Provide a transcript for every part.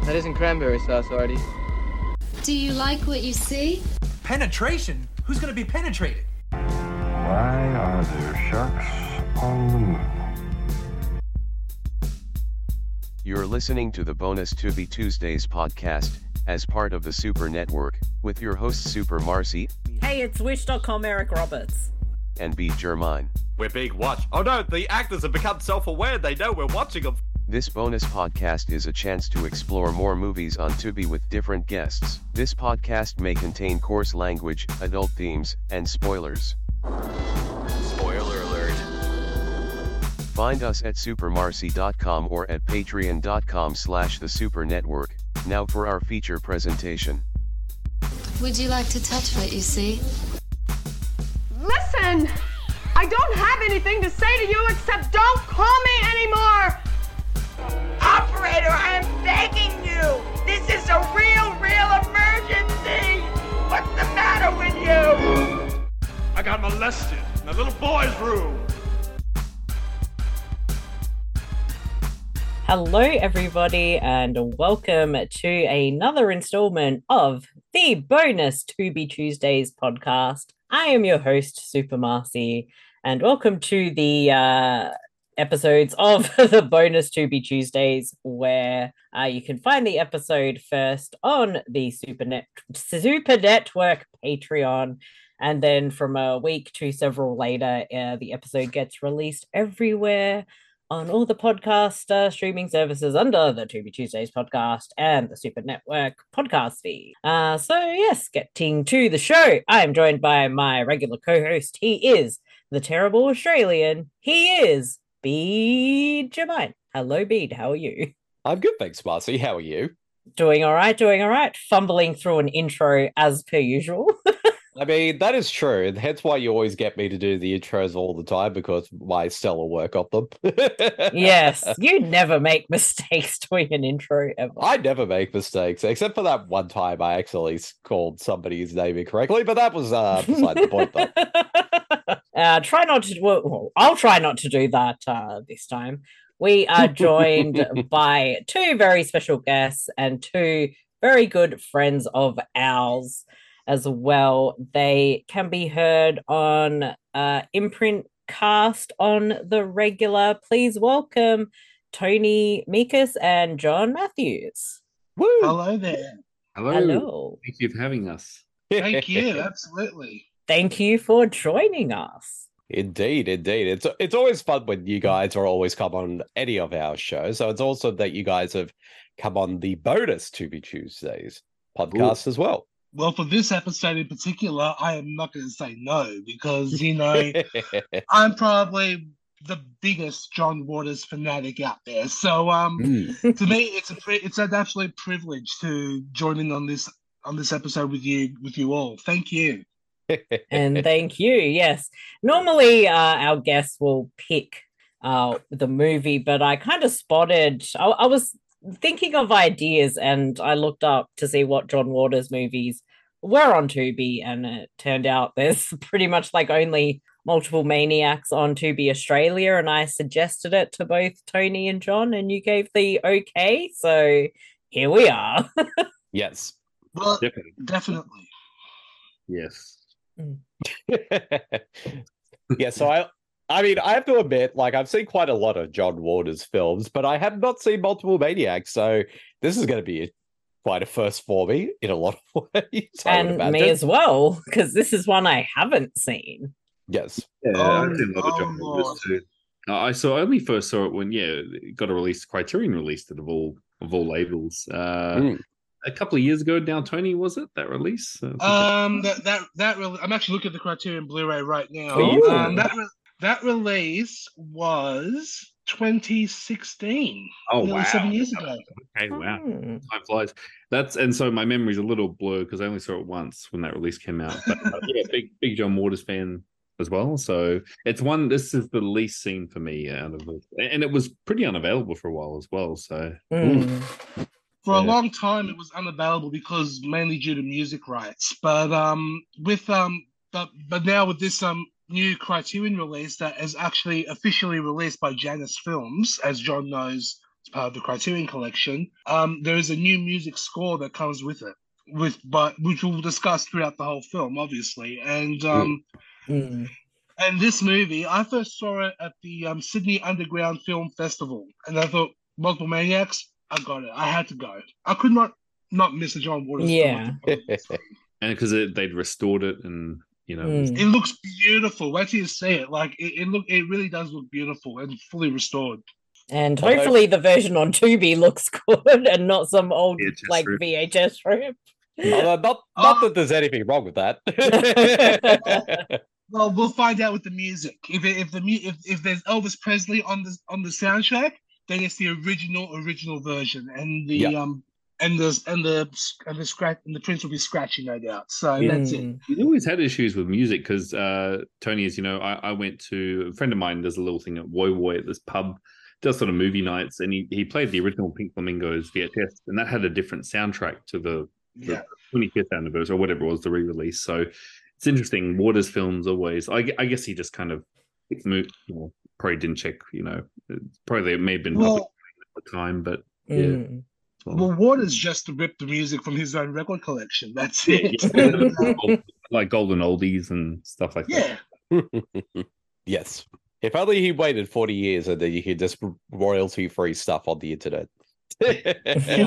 That isn't cranberry sauce, Artie. Do you like what you see? Penetration? Who's gonna be penetrated? Why are there sharks on the moon? You're listening to the Bonus Tubi Tuesdays podcast, as part of the Super Network, with your hosts Super Marcy. Hey, it's Wish.com Eric Roberts. And B. Germain. We're being watched. Oh no, the actors have become self-aware. They know we're watching them. This bonus podcast is a chance to explore more movies on Tubi with different guests. This podcast may contain coarse language, adult themes, and spoilers. Spoiler alert. Find us at supermarcy.com or at patreon.com/thesupernetwork. Now for our feature presentation. Would you like to touch what you see? Listen! I don't have anything to say to you except don't call me anymore! Operator, I am begging you! This is a real emergency! What's the matter with you? I got molested in a little boy's room. Hello, everybody, and welcome to another installment of the Bonus Tubi Tuesdays podcast. I am your host, Super Marcy, and welcome to the episodes of the Bonus Tubi Tuesdays, where you can find the episode first on the Super Network Patreon, and then from a week to several later, the episode gets released everywhere on all the podcast streaming services under the Tubi Tuesdays podcast and the Super Network podcast feed. So yes, getting to the show, I am joined by my regular co-host. He is the terrible Australian. He is Bede Germain. Hello, Bede. How are you? I'm good, thanks, Marcy. How are you? Doing all right. Fumbling through an intro as per usual. I mean, that is true. And hence why you always get me to do the intros all the time, because my stellar work of them. Yes, you never make mistakes doing an intro ever. I never make mistakes, except for that one time I actually called somebody's name incorrectly, but that was beside the point, though. I'll try not to do that this time. We are joined by two very special guests and two very good friends of ours as well. They can be heard on Imprint Cast on the regular. Please welcome Tony Mekas and John Matthews. Woo! Hello there. Hello. Thank you for having us. Thank you, absolutely. Thank you for joining us. Indeed. It's always fun when you guys are always come on any of our shows. So it's also that you guys have come on the Bonus Tubi Tuesdays podcast as well. Well, for this episode in particular, I am not going to say no because, you know, I'm probably the biggest John Waters fanatic out there. So to me, it's an absolute privilege to join in on this episode with you all. Thank you. And thank you. Yes. Normally, our guests will pick the movie, but I kind of spotted. I was thinking of ideas, and I looked up to see what John Waters movies were on Tubi, and it turned out there's pretty much like only Multiple Maniacs on Tubi Australia, and I suggested it to both Tony and John, and you gave the okay, so here we are. Yes. Well, definitely. Yes. Yeah, so I mean, I have to admit, like, I've seen quite a lot of John Waters films, but I have not seen Multiple Maniacs, so this is going to be quite a first for me in a lot of ways. And me as well, because this is one I haven't seen. Yes. Yeah, I've seen a lot of John Waters too. I only first saw it when, it got a release, Criterion released it of all labels. A couple of years ago now, Tony, was it that release? I'm actually looking at the Criterion Blu-ray right now. That release was 2016. Oh, wow. 7 years ago. Okay, wow. Time flies. And so my memory's a little blurred because I only saw it once when that release came out. But big John Waters fan as well. So this is the least seen for me out of it. And it was pretty unavailable for a while as well. So for a long time, it was unavailable because mainly due to music rights. But but now with this new Criterion release that is actually officially released by Janus Films, as John knows It's part of the Criterion Collection. There is a new music score that comes with it, which we'll discuss throughout the whole film, obviously. And and this movie, I first saw it at the Sydney Underground Film Festival, and I thought, Multiple Maniacs, I got it. I had to go. I could not miss a John Waters film. And because they'd restored it, and it looks beautiful. Wait till you see it. Like it really does look beautiful and fully restored. And hopefully the version on Tubi looks good and not some old VHS rip. Not that there's anything wrong with that. Well, we'll find out with the music. If there's Elvis Presley on the soundtrack, then it's the original version, and the Prince will be scratching, no doubt. So that's it. He's always had issues with music because Tony, as you know, I went to a friend of mine does a little thing at Woy Woy at this pub, does sort of movie nights, and he played the original Pink Flamingos VHS, and that had a different soundtrack to the 25th anniversary or whatever it was, the re-release. So it's interesting. Waters films always. I guess he just kind of probably didn't check. Probably they may have been public at the time, but yeah. Well, Waters just ripped the music from his own record collection. That's it. Like golden oldies and stuff like that. Yes. If only he waited 40 years and then you could just royalty-free stuff on the internet. But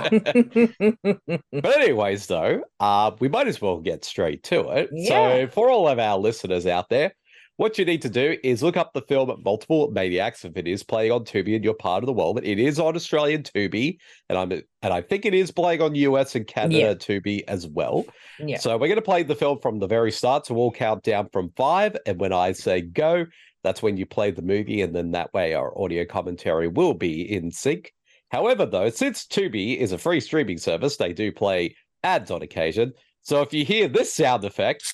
anyways, though, we might as well get straight to it. So for all of our listeners out there, what you need to do is look up the film Multiple Maniacs if it is playing on Tubi in your part of the world. It is on Australian Tubi, and I think it is playing on US and Canada Tubi as well. Yeah. So we're going to play the film from the very start. So we'll count down from 5, and when I say go, that's when you play the movie, and then that way our audio commentary will be in sync. However, though, since Tubi is a free streaming service, they do play ads on occasion. So if you hear this sound effect...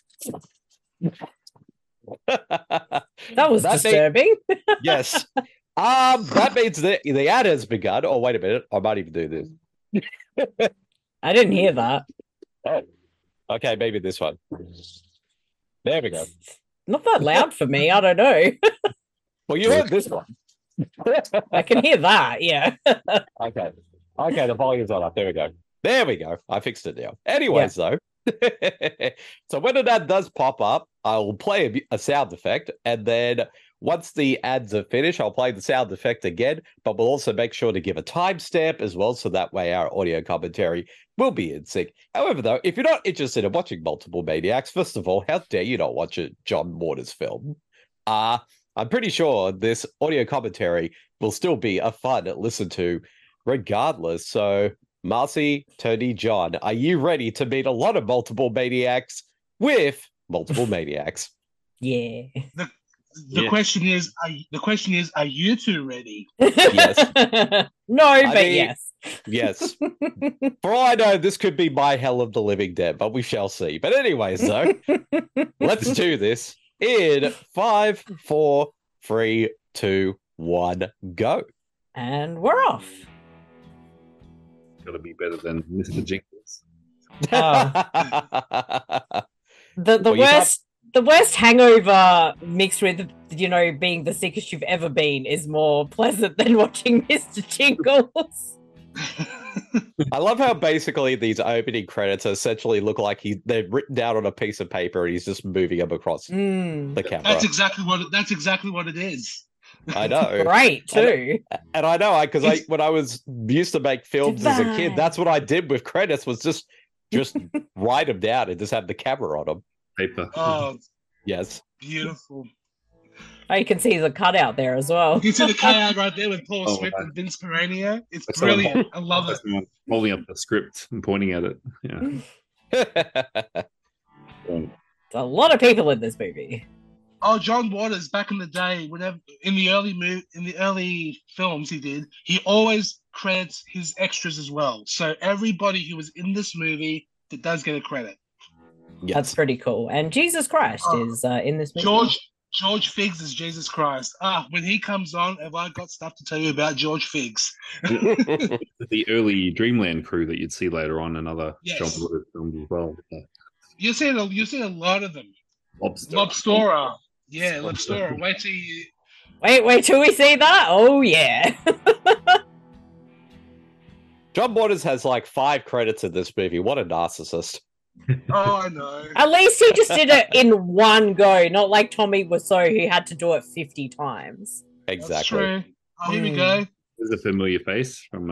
that was disturbing. Yes. That means that the ad has begun. Oh, wait a minute. I might even do this. I didn't hear that. Oh. Okay, maybe this one. There we go. Not that loud for me. I don't know. Well, you heard this one. I can hear that, yeah. Okay, the volume's on up. There we go. I fixed it now. Anyways, though, so when an ad does pop up, I'll play a sound effect, and then once the ads are finished, I'll play the sound effect again, but we'll also make sure to give a timestamp as well, so that way our audio commentary will be in sync. However, though, if you're not interested in watching Multiple Maniacs, first of all, how dare you not watch a John Waters film? I'm pretty sure this audio commentary will still be a fun listen to regardless. So, Marcy, Tony, John, are you ready to meet a lot of Multiple Maniacs with Multiple Maniacs? Yeah. The question is, are you two ready? Yes. Yes. Yes. For all I know, this could be my Hell of the Living Dead, but we shall see. But anyways, though, let's do this. In 5, 4, 3, 2, 1, go. And we're off. Got to be better than Mr. Jenkins. The worst hangover mixed with, being the sickest you've ever been is more pleasant than watching Mr. Jingles. I love how basically these opening credits essentially look like they're written down on a piece of paper and he's just moving them across the camera. That's exactly what it is. I know. Great too. And I know because when I was used to make films as a kid, that's what I did with credits was just write them down and just have the camera on them. Paper. Oh, yes. Beautiful. Oh, you can see the cutout there as well. You see the cutout right there with Paul Swift and Vince Peranio. It's brilliant. I love it. Holding up the script and pointing at it. Yeah. There's a lot of people in this movie. Oh, John Waters back in the day, whenever in the early films he always credits his extras as well. So everybody who was in this movie that does get a credit. Yes. That's pretty cool. And Jesus Christ is in this movie. George Figs is Jesus Christ. When he comes on, have I got stuff to tell you about George Figs? The early Dreamland crew that you'd see later on in other John Waters films as well. Yeah. You see a lot of them. Lobstora. Yeah, Lobstora. Wait till we see that. Oh yeah. John Waters has like 5 credits in this movie. What a narcissist. Oh, I know. At least he just did it in one go, not like Tommy Wiseau, who had to do it 50 times. Exactly. That's true. Oh, here we go. There's a familiar face from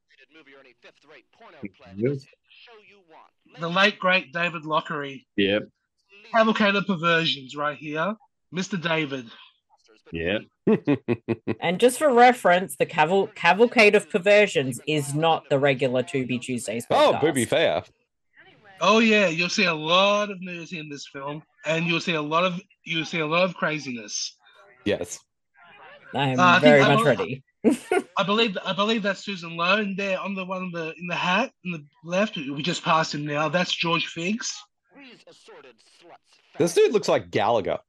The late, great David Lockery. Yeah. Cavalcade of Perversions right here. Mr. David. Yeah. And just for reference, the Cavalcade of Perversions is not the regular To Be Tuesdays podcast. Oh, Booby Fair. Oh yeah, you'll see a lot of nudity in this film, and you'll see a lot of craziness. Yes. I am very much ready. I believe that's Susan Lowe, and there on the one in the hat in the left. We just passed him now. That's George Figs. This dude looks like Gallagher.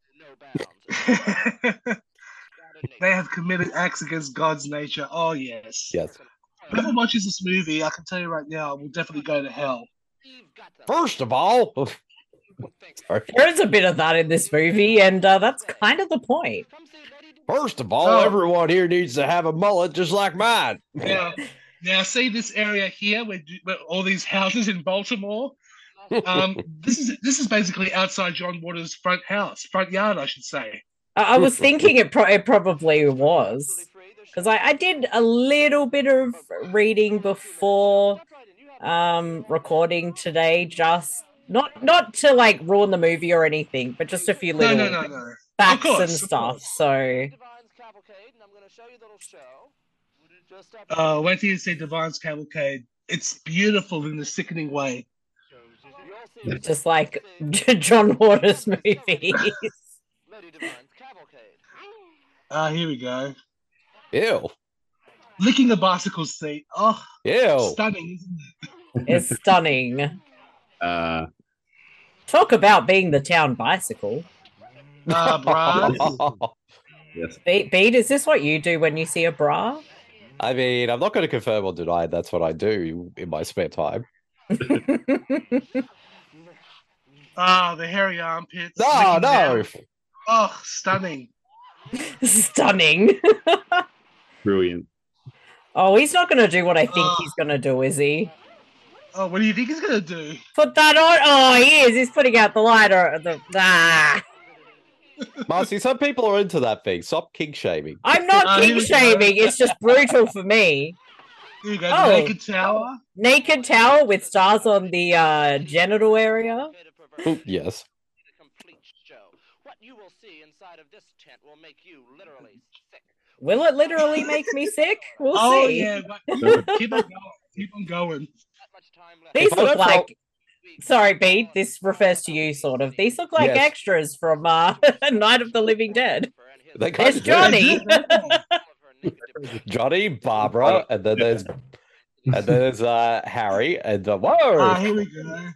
They have committed acts against God's nature. Oh yes. Yes. Whoever watches this movie, I can tell you right now, will definitely go to hell. First of all, there is a bit of that in this movie, and that's kind of the point. First of all, everyone here needs to have a mullet just like mine. Yeah. Now, see this area here where all these houses in Baltimore. This is basically outside John Waters' front yard, I should say. I was thinking it probably was, because I did a little bit of reading before recording today, just not to like ruin the movie or anything, but just a few little no. facts and stuff. So wait till you see Divine's Cavalcade. It's beautiful in a sickening way. Just like John Waters movies. Here we go. Ew. Licking a bicycle seat. Oh, ew. Stunning, isn't it? It's stunning. Talk about being the town bicycle. Bra. Yes. Beat, is this what you do when you see a bra? I mean, I'm not going to confirm or deny that's what I do in my spare time. The hairy armpits. No. Down. Oh, stunning. Stunning. Brilliant. Oh, he's not going to do what I think he's going to do, is he? Oh, what do you think he's going to do? Put that on? Oh, he is. He's putting out the lighter. Marcy, some people are into that thing. Stop kink shaming. I'm not kink shaming. It's just brutal for me. Here you go. The naked tower. Naked tower with stars on the genital area. Ooh, yes. Will it literally make me sick? We'll see. Yeah, but keep on going. These look like... Sorry, Bede, this refers to you, sort of. These look like extras from Night of the Living Dead. There's Johnny. Johnny, Barbara, and then there's Harry, and whoa! Here we go.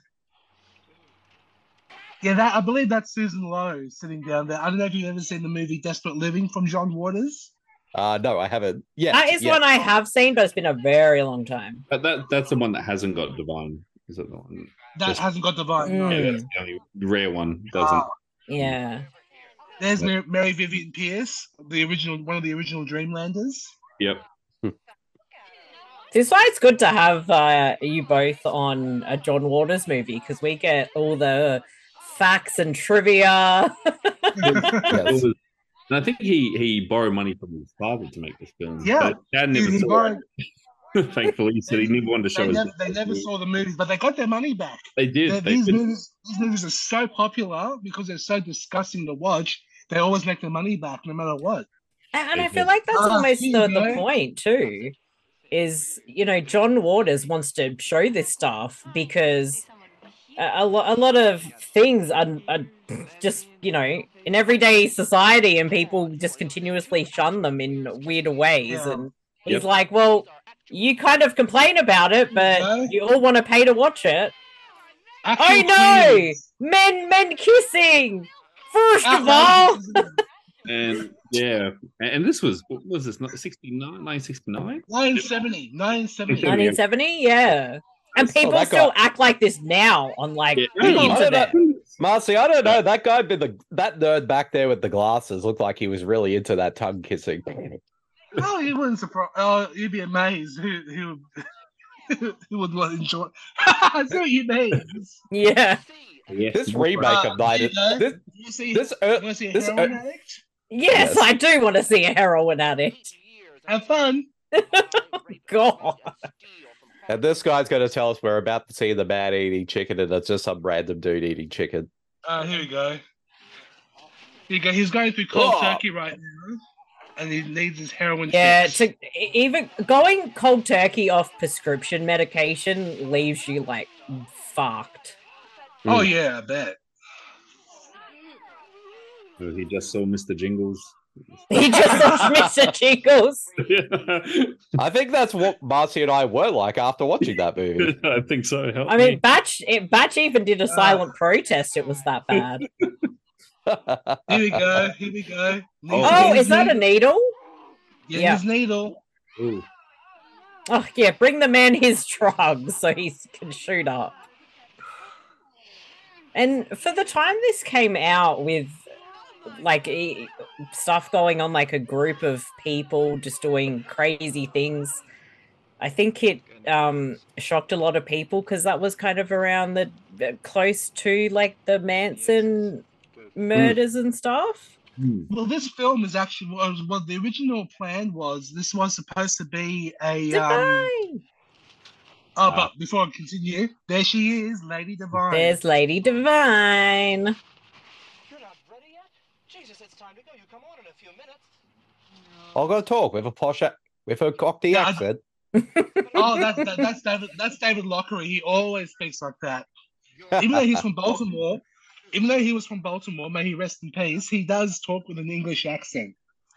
Yeah, I believe that's Susan Lowe sitting down there. I don't know if you've ever seen the movie Desperate Living from John Waters. No, I haven't. Yeah, that is one I have seen, but it's been a very long time. But that's the one that hasn't got Divine. Is it the one? That hasn't got Divine. No. Yeah, that's the only rare one. Doesn't. Yeah. There's Mary Vivian Pearce, one of the original Dreamlanders. Yep. This is why it's good to have you both on a John Waters movie, because we get all the facts and trivia. Yes. And I think he borrowed money from his father to make this film. Yeah. But Dad never saw it. Thankfully, he said he never wanted to show They never saw the movies, but they got their money back. They did. These movies are so popular because they're so disgusting to watch. They always make their money back no matter what. And I feel like that's almost the point too. Is, John Waters wants to show this stuff because a lot of things are just, in everyday society, and people just continuously shun them in weird ways. Yeah. And he's like, well, you kind of complain about it, but you all want to pay to watch it. Oh no! Men kissing! First of all! And yeah, and this was, what was this, 1969? 1970, 1970, yeah. And people still act like this now on the internet. Marcy, I don't know. That guy, that nerd back there with the glasses, looked like he was really into that tongue kissing. Oh, you wouldn't surprise. Oh, you'd be amazed who He would want to enjoy. I see what you mean. Yeah. This remake of Night You know, this you see, this you want to see a this heroin addict? Yes, I do want to see a heroin addict. Have fun. God. and this guy's going to tell us we're about to see the man eating chicken, and it's just some random dude eating chicken. Here we go. Here you go. He's going through cold Oh. turkey right now, and he needs his heroin. Yeah, fix. even going cold turkey off prescription medication leaves you like fucked. Oh yeah, I bet. Oh, he just saw Mr. Jingles. He just saw Mr. Jingles. I think that's what Marcy and I were like after watching that movie. I think so. Help I mean, me. Batch even did a silent protest. It was that bad. Here we go. Here we go. Oh, is that a needle? Yeah, Yeah. his needle. Ooh. Oh, yeah. Bring the man his drugs so he can shoot up. And for the time this came out with like stuff going on, like a group of people just doing crazy things, I think it shocked a lot of people because that was kind of around the close to like the Manson murders and stuff. Well, this film is actually what the original plan was. This was supposed to be a Divine. Oh, but before I continue, there she is, Lady Divine. There's Lady Divine. You're not ready yet? Jesus, it's time to go. You come on in a few minutes. I'll go talk with a posh, with a Cockney accent. Oh, that's David Lockery. He always speaks like that. Even though he's from Baltimore, even though he was from Baltimore, may he rest in peace, he does talk with an English accent.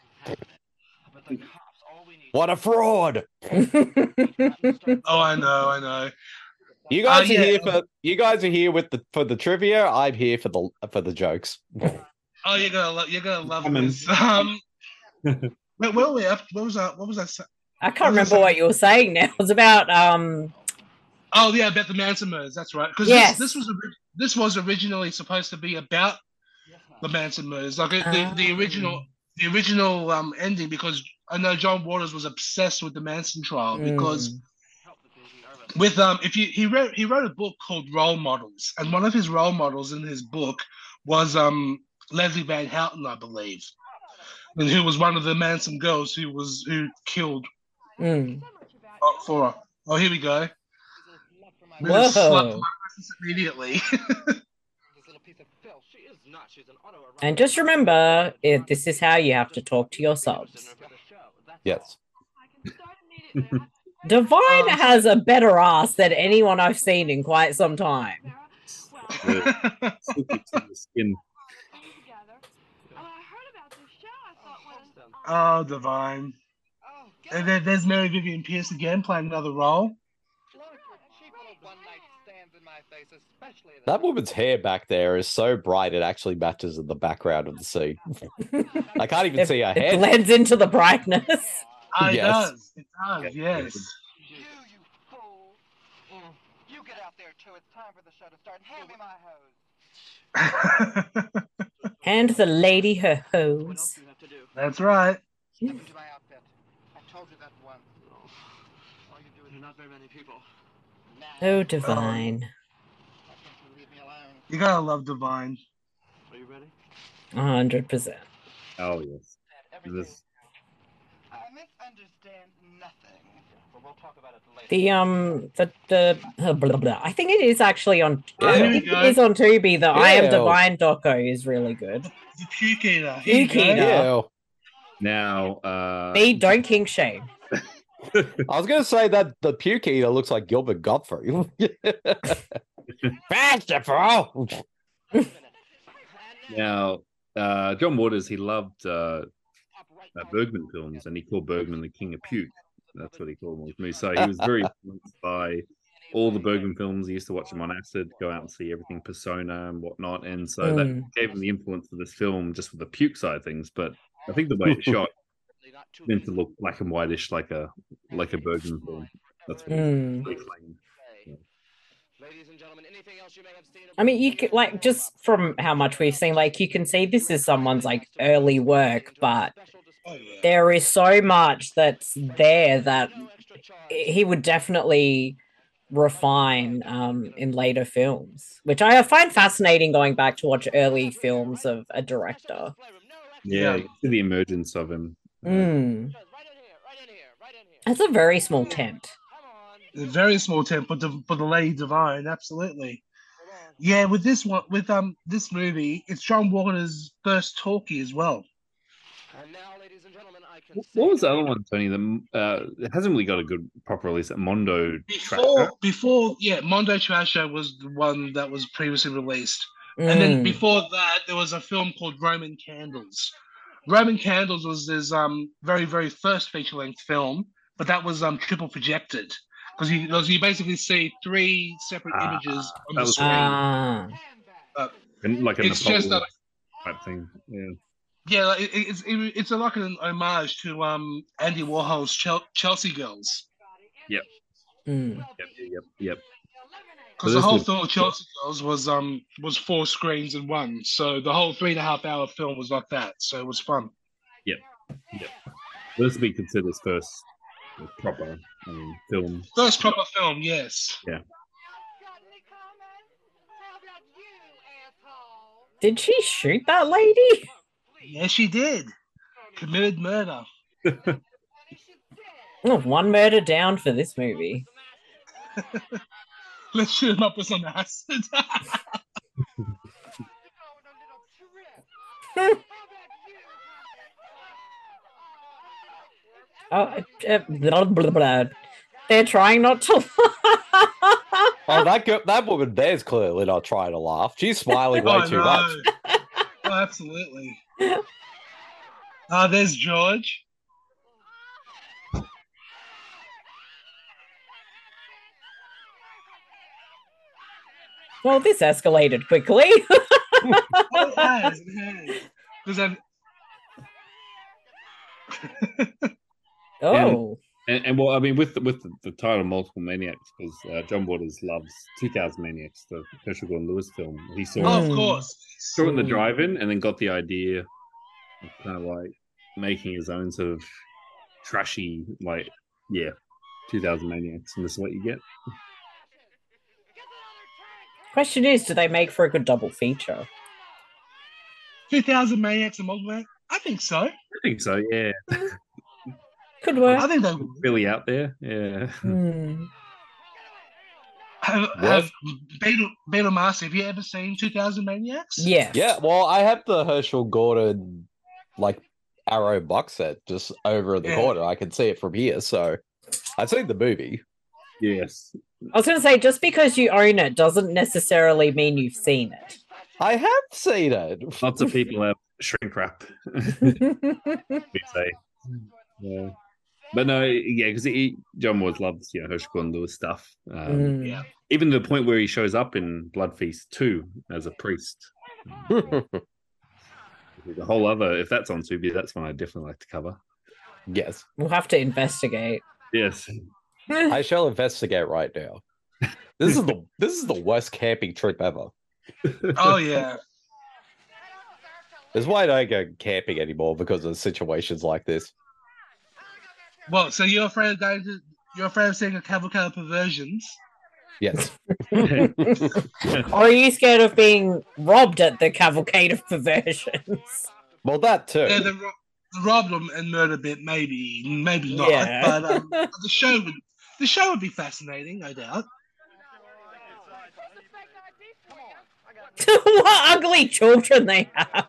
What a fraud! Oh, I know. You guys are yeah. here for here with for the trivia. I'm here for the jokes. Oh, you're gonna love Come in. this. Where were we? What was that? I can't remember what you were saying now. It was about Oh yeah, about the Manson murders. That's right. Because Yes. this was originally supposed to be about the Manson murders, like the original ending. Because I know John Waters was obsessed with the Manson trial because with he wrote a book called Role Models, and one of his role models in his book was Leslie Van Houten, I believe, and who was one of the Manson girls who killed for her. Oh, here we go. Whoa. Slapped my face immediately. and just remember, this is how you have to talk to your subs. Yes. Divine has a better ass than anyone I've seen in quite some time. Skin. Oh, Divine. And then there's Mary Vivian Pierce again playing another role. That woman's hair back there is so bright it actually matches in the background of the scene. I can't even see her It head. blends into the brightness. It Yes. does. It does, yes. You fool. You get out there too. It's time for the show to start. Hand me my hose. And the lady her hose. That's right. Step into my outfit. I told you that once. All you do is not very many people. Oh, Divine. Leave me alone. You gotta love Divine. Are you ready? 100%. Oh yes. This, I misunderstand nothing. But we'll talk about it later. Blah, blah. I think it is actually on. I Here we think it go. is on Tubi. The I Am Ew. Divine doco is really good. The Puke Eater. Here you Puke go. Eater. Ew. now, Me, don't king shame. I was going to say that the puke eater looks like Gilbert Godfrey. Faster, now, John Waters, he loved Bergman films, and he called Bergman the king of puke. That's what he called him with me. So he was very influenced by all the Bergman films. He used to watch them on acid, go out and see everything Persona and whatnot. And so that gave him the influence for this film just with the puke side of things. But I think the way it's shot meant to look black and whitish like a Bergman film. That's what he claimed. I mean, you could, like, just from how much we've seen, like, you can see this is someone's like early work, but there is so much that's there that he would definitely refine in later films, which I find fascinating going back to watch early films of a director. Yeah, you see the emergence of him. It's a very small tent. A very small tent for the Lady Divine, absolutely. Yeah, with this one, with this movie, it's John Waters' first talkie as well. What was the other one, Tony? It hasn't really got a good proper release. Mondo Trasher. Before, Mondo Trasher was the one that was previously released, and then before that, there was a film called Roman Candles. Roman Candles was his very, very first feature-length film, but that was triple projected because you basically see three separate images on the screen. Like a it's just type thing. Yeah. Yeah, like it's like an homage to Andy Warhol's Chelsea Girls. Yep. Yep. Because the whole film of Chelsea Girls was 4 screens in one, so the whole 3.5 hour film was like that. So it was fun. Yep. This would be considered his first proper film. First proper film, yes. Yeah. Did she shoot that lady? Yes, she did. Committed murder. One murder down for this movie. Let's shoot him up with some acid. Blah, blah, blah. They're trying not to. That woman there's clearly not trying to laugh. She's smiling way too much. Oh, absolutely. There's George. Well, this escalated quickly. It has. Because Oh. And well, I mean, with the title Multiple Maniacs, because John Waters loves 2000 Maniacs, the Herschel Gordon Lewis film. He saw of course. Saw it in the drive-in and then got the idea of kind of like making his own sort of trashy, 2000 Maniacs, and this is what you get. Question is, do they make for a good double feature? 2000 Maniacs and Multiple Maniacs? I think so. Yeah. Could work. I think they're really out there. Yeah. Have Beetle Master, have you ever seen 2000 Maniacs? Yes. Yeah, well, I have the Herschel Gordon Arrow box set just over in the corner. I can see it from here, so I've seen the movie. Yes. I was going to say, just because you own it doesn't necessarily mean you've seen it. I have seen it. Lots of people have shrink wrap. We say. Yeah. But no, because John Waters loves Herschel Gordon Lewis stuff. Even to the point where he shows up in Blood Feast 2 as a priest. The whole other, if that's on Tubi, that's one I definitely like to cover. Yes. We'll have to investigate. Yes. I shall investigate right now. This is the worst camping trip ever. Oh yeah. That's why I don't go camping anymore, because of situations like this. Well, so you're afraid of seeing a cavalcade of perversions? Yes. Or are you scared of being robbed at the cavalcade of perversions? Well, that too. Yeah, the robbed them and murder bit, maybe not. Yeah. But the show would be fascinating, no doubt. What ugly children they have.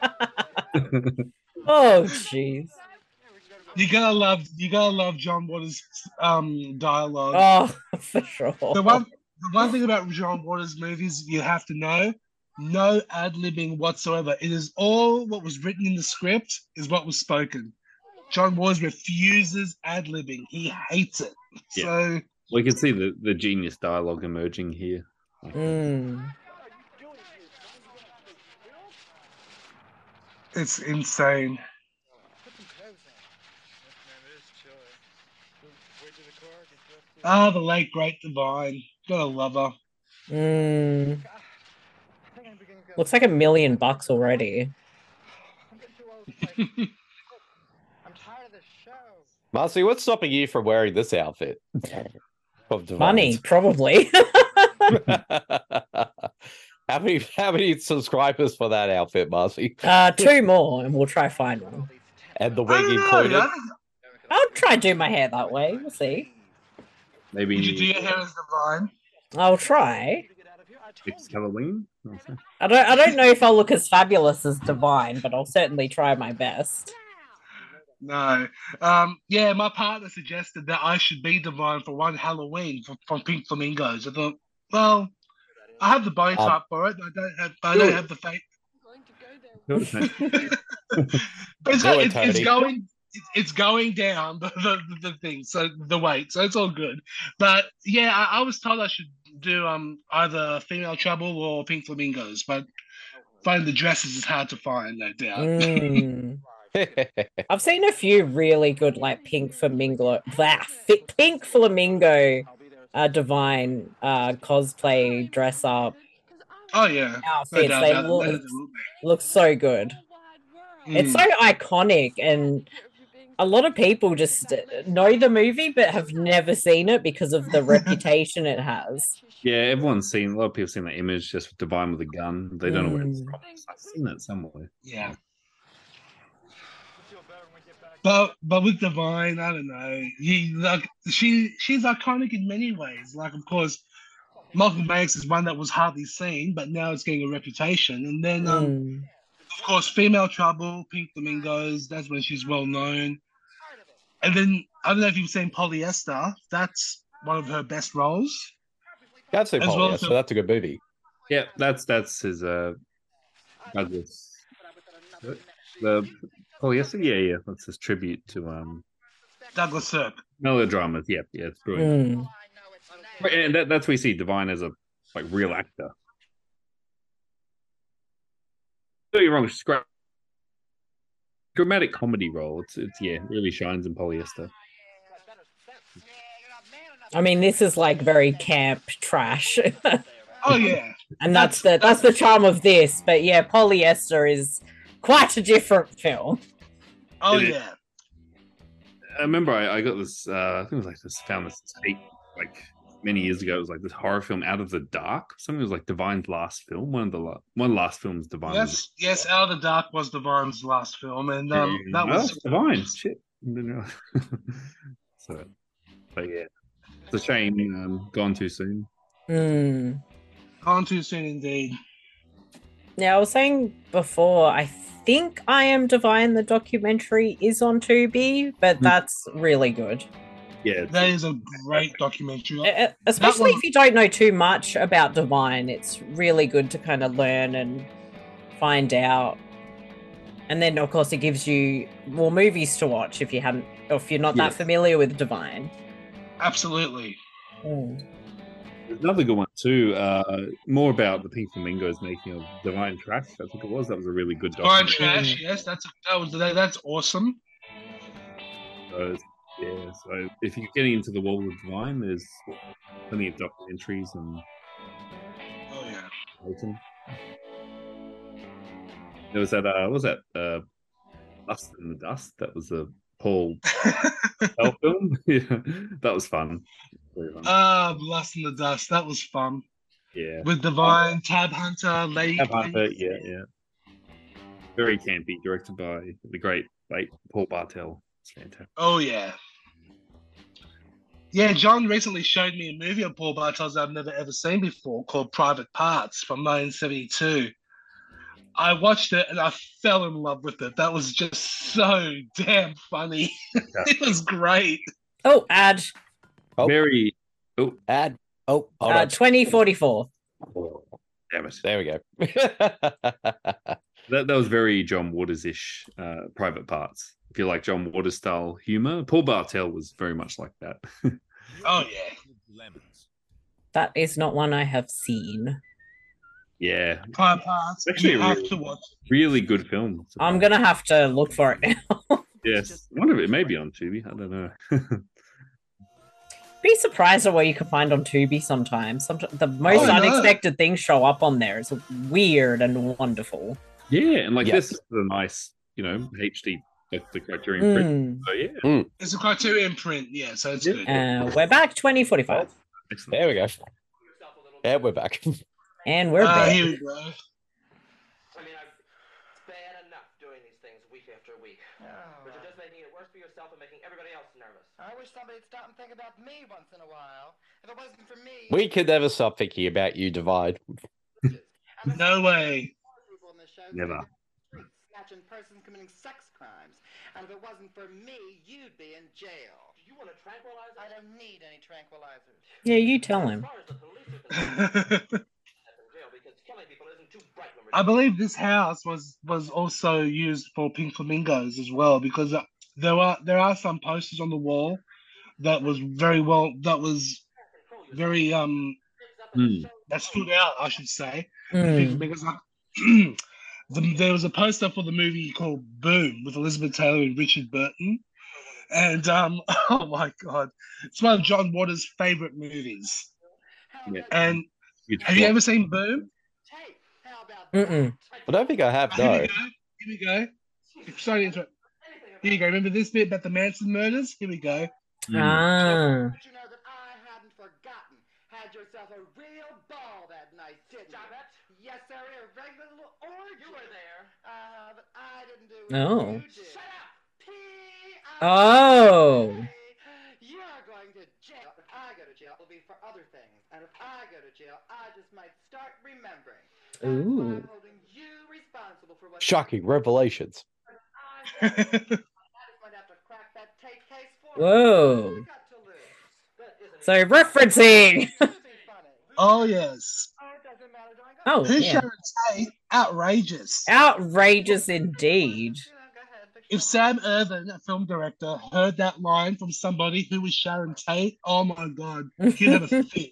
Oh, jeez. You gotta love John Waters' dialogue. Oh, for sure. The one thing about John Waters' movies you have to know: no ad-libbing whatsoever. It is all what was written in the script is what was spoken. John Waters refuses ad-libbing. He hates it. Yeah. So we can see the genius dialogue emerging here. It's insane. The late great Divine. Gotta love her. Looks like $1 million already. Marcy, what's stopping you from wearing this outfit? Money, probably. How many subscribers for that outfit, Marcy? 2 more, and we'll try find one. And the wig included. I'll try and do my hair that way. We'll see. Maybe. Would you do your hair as Divine? I'll try. Next Halloween. I don't know if I'll look as fabulous as Divine, but I'll certainly try my best. No. Yeah, my partner suggested that I should be Divine for one Halloween from Pink Flamingos. I thought, well, I have the bone type for it. I don't have the face. It's going down the thing, so the weight, so it's all good. But yeah, I was told I should do either Female Trouble or Pink Flamingos, but finding the dresses is hard to find, no doubt. I've seen a few really good like Pink Flamingo Divine cosplay dress up. Oh yeah, outfits. They look so good. It's so iconic, and a lot of people just know the movie but have never seen it because of the reputation it has. Yeah, everyone's seen. A lot of people seen that image just with Divine with a gun. They don't know where it's from. I've seen that somewhere. Yeah. But with Divine, I don't know. She's iconic in many ways. Like, of course, Malcolm X is one that was hardly seen, but now it's getting a reputation. And then, of course, Female Trouble, Pink Flamingos. That's when she's well known. And then I don't know if you've seen Polyester. That's one of her best roles. That's a Polyester. That's a good movie. Yeah, that's his Douglas. The Polyester, yeah, that's his tribute to Douglas Sirk. Melodramas, yeah, it's brilliant. And that's where you see Divine as a like real actor. No, you're wrong. She's great. Dramatic comedy role. It's really shines in Polyester. I mean, this is like very camp trash. Oh yeah, and that's the charm of this. But yeah, Polyester is quite a different film. Oh yeah. I remember I got this. I think it was like this. Found this tape like many years ago. It was like this horror film, Out of the Dark. Something was like Divine's last film. One of the last films Divine. Yes, Out of the Dark was Divine's last film, and that was Divine. Shit. So, but yeah, it's a shame. Gone too soon. Gone too soon indeed. Yeah, I was saying before, I think I Am Divine, the documentary, is on Tubi, but that's really good. Yeah, that is a great documentary. Especially if you don't know too much about Divine, it's really good to kind of learn and find out. And then, of course, it gives you more movies to watch if you're not that familiar with Divine. Absolutely. There's another good one too. More about the Pink Flamingos making of Divine Trash. I think it was. That was a really good Divine documentary. Trash. Yes, that's awesome. So if you're getting into the world of Divine, there's plenty of documentaries and. Oh yeah. There was that. What was that? Lust in the Dust. That was a Paul Bell film. Yeah, that was fun. Lust in the Dust. That was fun. Yeah. With Divine, Tab Hunter, Lady. Tab Hunter, yeah. Very campy, directed by the great late Paul Bartel. It's fantastic. Oh yeah. Yeah, John recently showed me a movie of Paul Bartel's I've never ever seen before called Private Parts from 1972. I watched it and I fell in love with it. That was just so damn funny. It was great. Oh, ad. Oh. Very. Oh, ad. Oh, hold on. 2044. Oh, damn it. There we go. That was very John Waters-ish, Private Parts. If you like John Waters style humor, Paul Bartel was very much like that. Oh yeah. That is not one I have seen. Yeah. Private Parts. Actually, you have to watch. Really good film. I'm gonna have to look for it now. Yes, one of it may be on Tubi. I don't know. Be surprised at what you can find on Tubi sometimes. The most unexpected things show up on there. It's weird and wonderful. Yeah, and like this is a nice, HD It's the Criterion print. So yeah, It's a Criterion print. Yeah, so it's good. We're back 2045. Excellent. There we go. Yeah, we're back. And we're back. Here we go. I mean, it's bad enough doing these things week after week. But you're just making it worse for yourself and making everybody else nervous. I wish somebody'd stop and think about me once in a while. If it wasn't for me... We could never stop thinking about you, Divide. No way. Never. Snatching persons committing sex crimes. And if it wasn't for me, you'd be in jail. Do you want a tranquilizer? I don't need any tranquilizers. Yeah, you tell him. I believe this house was also used for Pink Flamingos as well, because there are some posters on the wall that stood out, I should say. Because there was a poster for the movie called Boom with Elizabeth Taylor and Richard Burton. And oh my god, it's one of John Waters' favorite movies. Yeah. And have you ever seen Boom? I don't think I have. No. Here we go. Sorry to interrupt. Here you go. Remember this bit about the Manson murders? Here we go. But you know that I hadn't forgotten. Had yourself a real ball that night, didn't you? Yes, sir. A regular little orgy. You were there. But I didn't do it. No. You did. Shut up. Oh. You're going to jail. If I go to jail, it'll be for other things. And if I go to jail, I just might start remembering. Ooh. I'm holding you responsible for what Shocking revelations. Whoa. So referencing. Oh yes. Oh, Who's yeah. Sharon Tate? Outrageous. Outrageous indeed. If Sam Irvin, a film director, heard that line from somebody who was Sharon Tate, oh my god, he'd have a fit.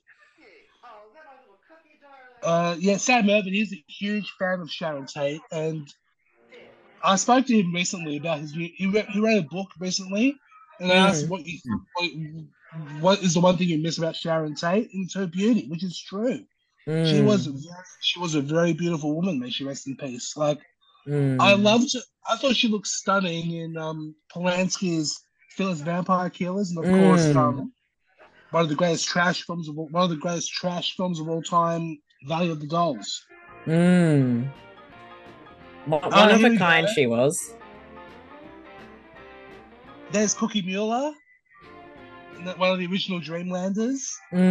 Yeah, Sam Irvin is a huge fan of Sharon Tate, and I spoke to him recently about his new. He wrote a book recently, and I asked what is the one thing you miss about Sharon Tate, and it's her beauty, which is true. She was a very beautiful woman. May she rest in peace. Like I thought she looked stunning in Polanski's Phyllis Vampire Killers, and of course one of the greatest trash films of all time, Valley of the Dolls. One of a kind she was. There's Cookie Mueller, one of the original Dreamlanders.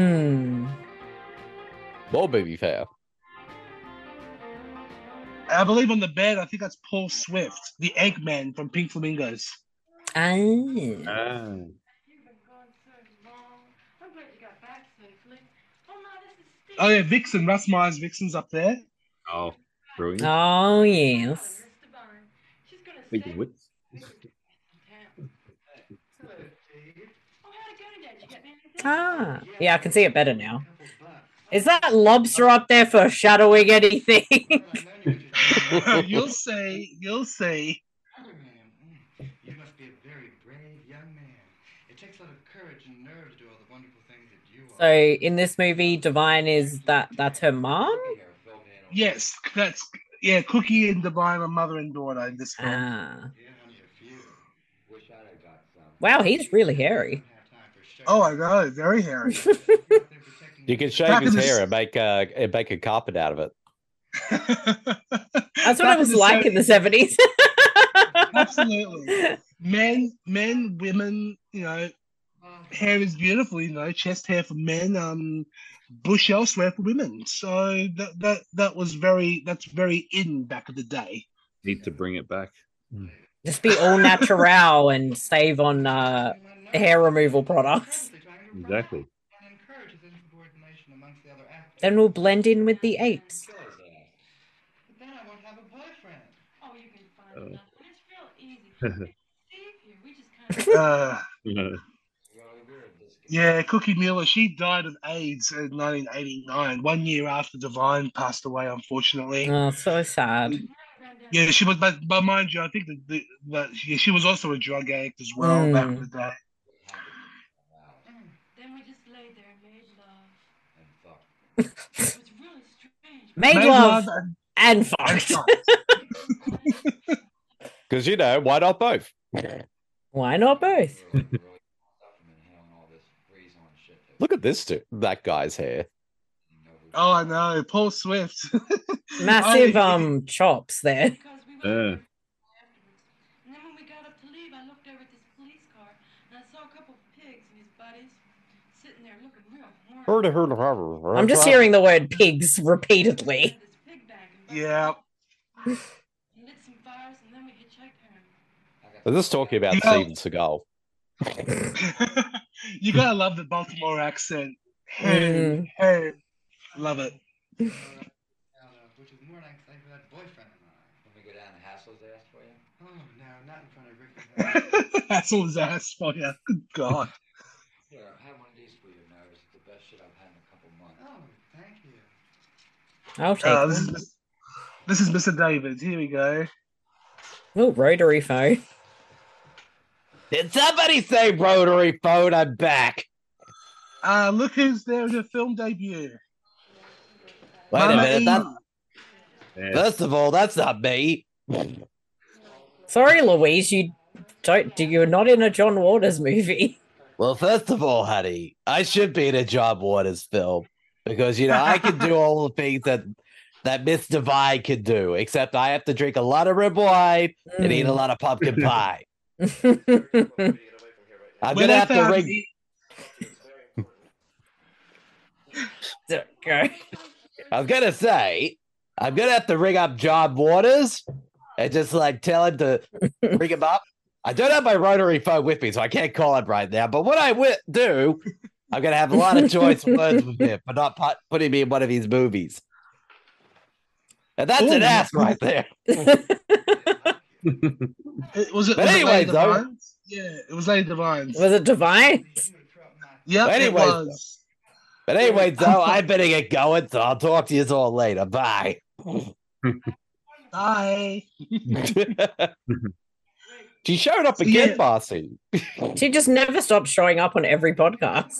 More baby fair. I believe on the bed, I think that's Paul Swift, the Eggman from Pink Flamingos. Oh yeah, Vixen, Russ Meyer's Vixen's up there. Oh, brilliant. Oh yes. Yeah, I can see it better now. Is that lobster up there foreshadowing anything? You'll see. You must be a very brave young man. It takes a lot of courage and nerve to do all the wonderful things that you are. So in this movie, Divine that's her mom? Yes, Cookie and Divine are mother and daughter in this film. Wow, he's really hairy. Oh, I know, very hairy. You can shave his hair and make a carpet out of it. That's what it was like in the 70s. Absolutely. Men, women, hair is beautiful, chest hair for men, bush elsewhere for women. So that's very in back of the day. Need to bring it back. Just be all natural and save on hair removal products. Exactly. Then we'll blend in with the apes. But then I won't have a boyfriend. Oh, you can find nothing. It's real easy. Yeah, Cookie Mueller, she died of AIDS in 1989, 1 year after Divine passed away, unfortunately. Oh, so sad. Yeah, she was, but mind you, I think that she was also a drug addict as well back in the day. Then we just lay there and made love. And It was really strange. Made love and fucked. Because, why not both? Why not both? Look at that guy's hair. Oh, I know. Paul Swift. Massive chops there. And then when we got up to leave, I looked over at this police car and I saw a couple of pigs and his buddies sitting there looking real horny. I'm just hearing the word pigs repeatedly. Yeah. He lit some fires and then we hitchhiked home. They're just talking about Steven Seagal. You gotta love the Baltimore accent. Hey. Love it. Which is more like that boyfriend of mine. When we go down to Hassel's ass for you? Oh, no, not in front of Ricky. Hassel's ass for you. Good God. Here, have one of these for your nose. It's the best shit I've had in a couple months. Oh, thank you. I'll take one. This is Mr. David. Here we go. Oh, rotary phone. Did somebody say rotary phone? I'm back. Look who's there in your film debut. Wait a minute. First of all, that's not me. Sorry, Louise. You're not in a John Waters movie. Well, first of all, honey, I should be in a John Waters film because I can do all the things that Miss Divine can do, except I have to drink a lot of red wine and eat a lot of pumpkin pie. I'm gonna have to ring. I was gonna say, I'm gonna have to ring up John Waters and just tell him to ring him up. I don't have my rotary phone with me, so I can't call him right now. But what I do, I'm gonna have a lot of choice words with him for not putting me in one of his movies. And that's an ass right there. Was it anyway, though. Yeah, it was Lady Divines. Was it Divines? Yeah, anyway, it was. But anyway, though, I better get going, so I'll talk to you all later. Bye. Bye. She showed up again, Marcy. She just never stops showing up on every podcast.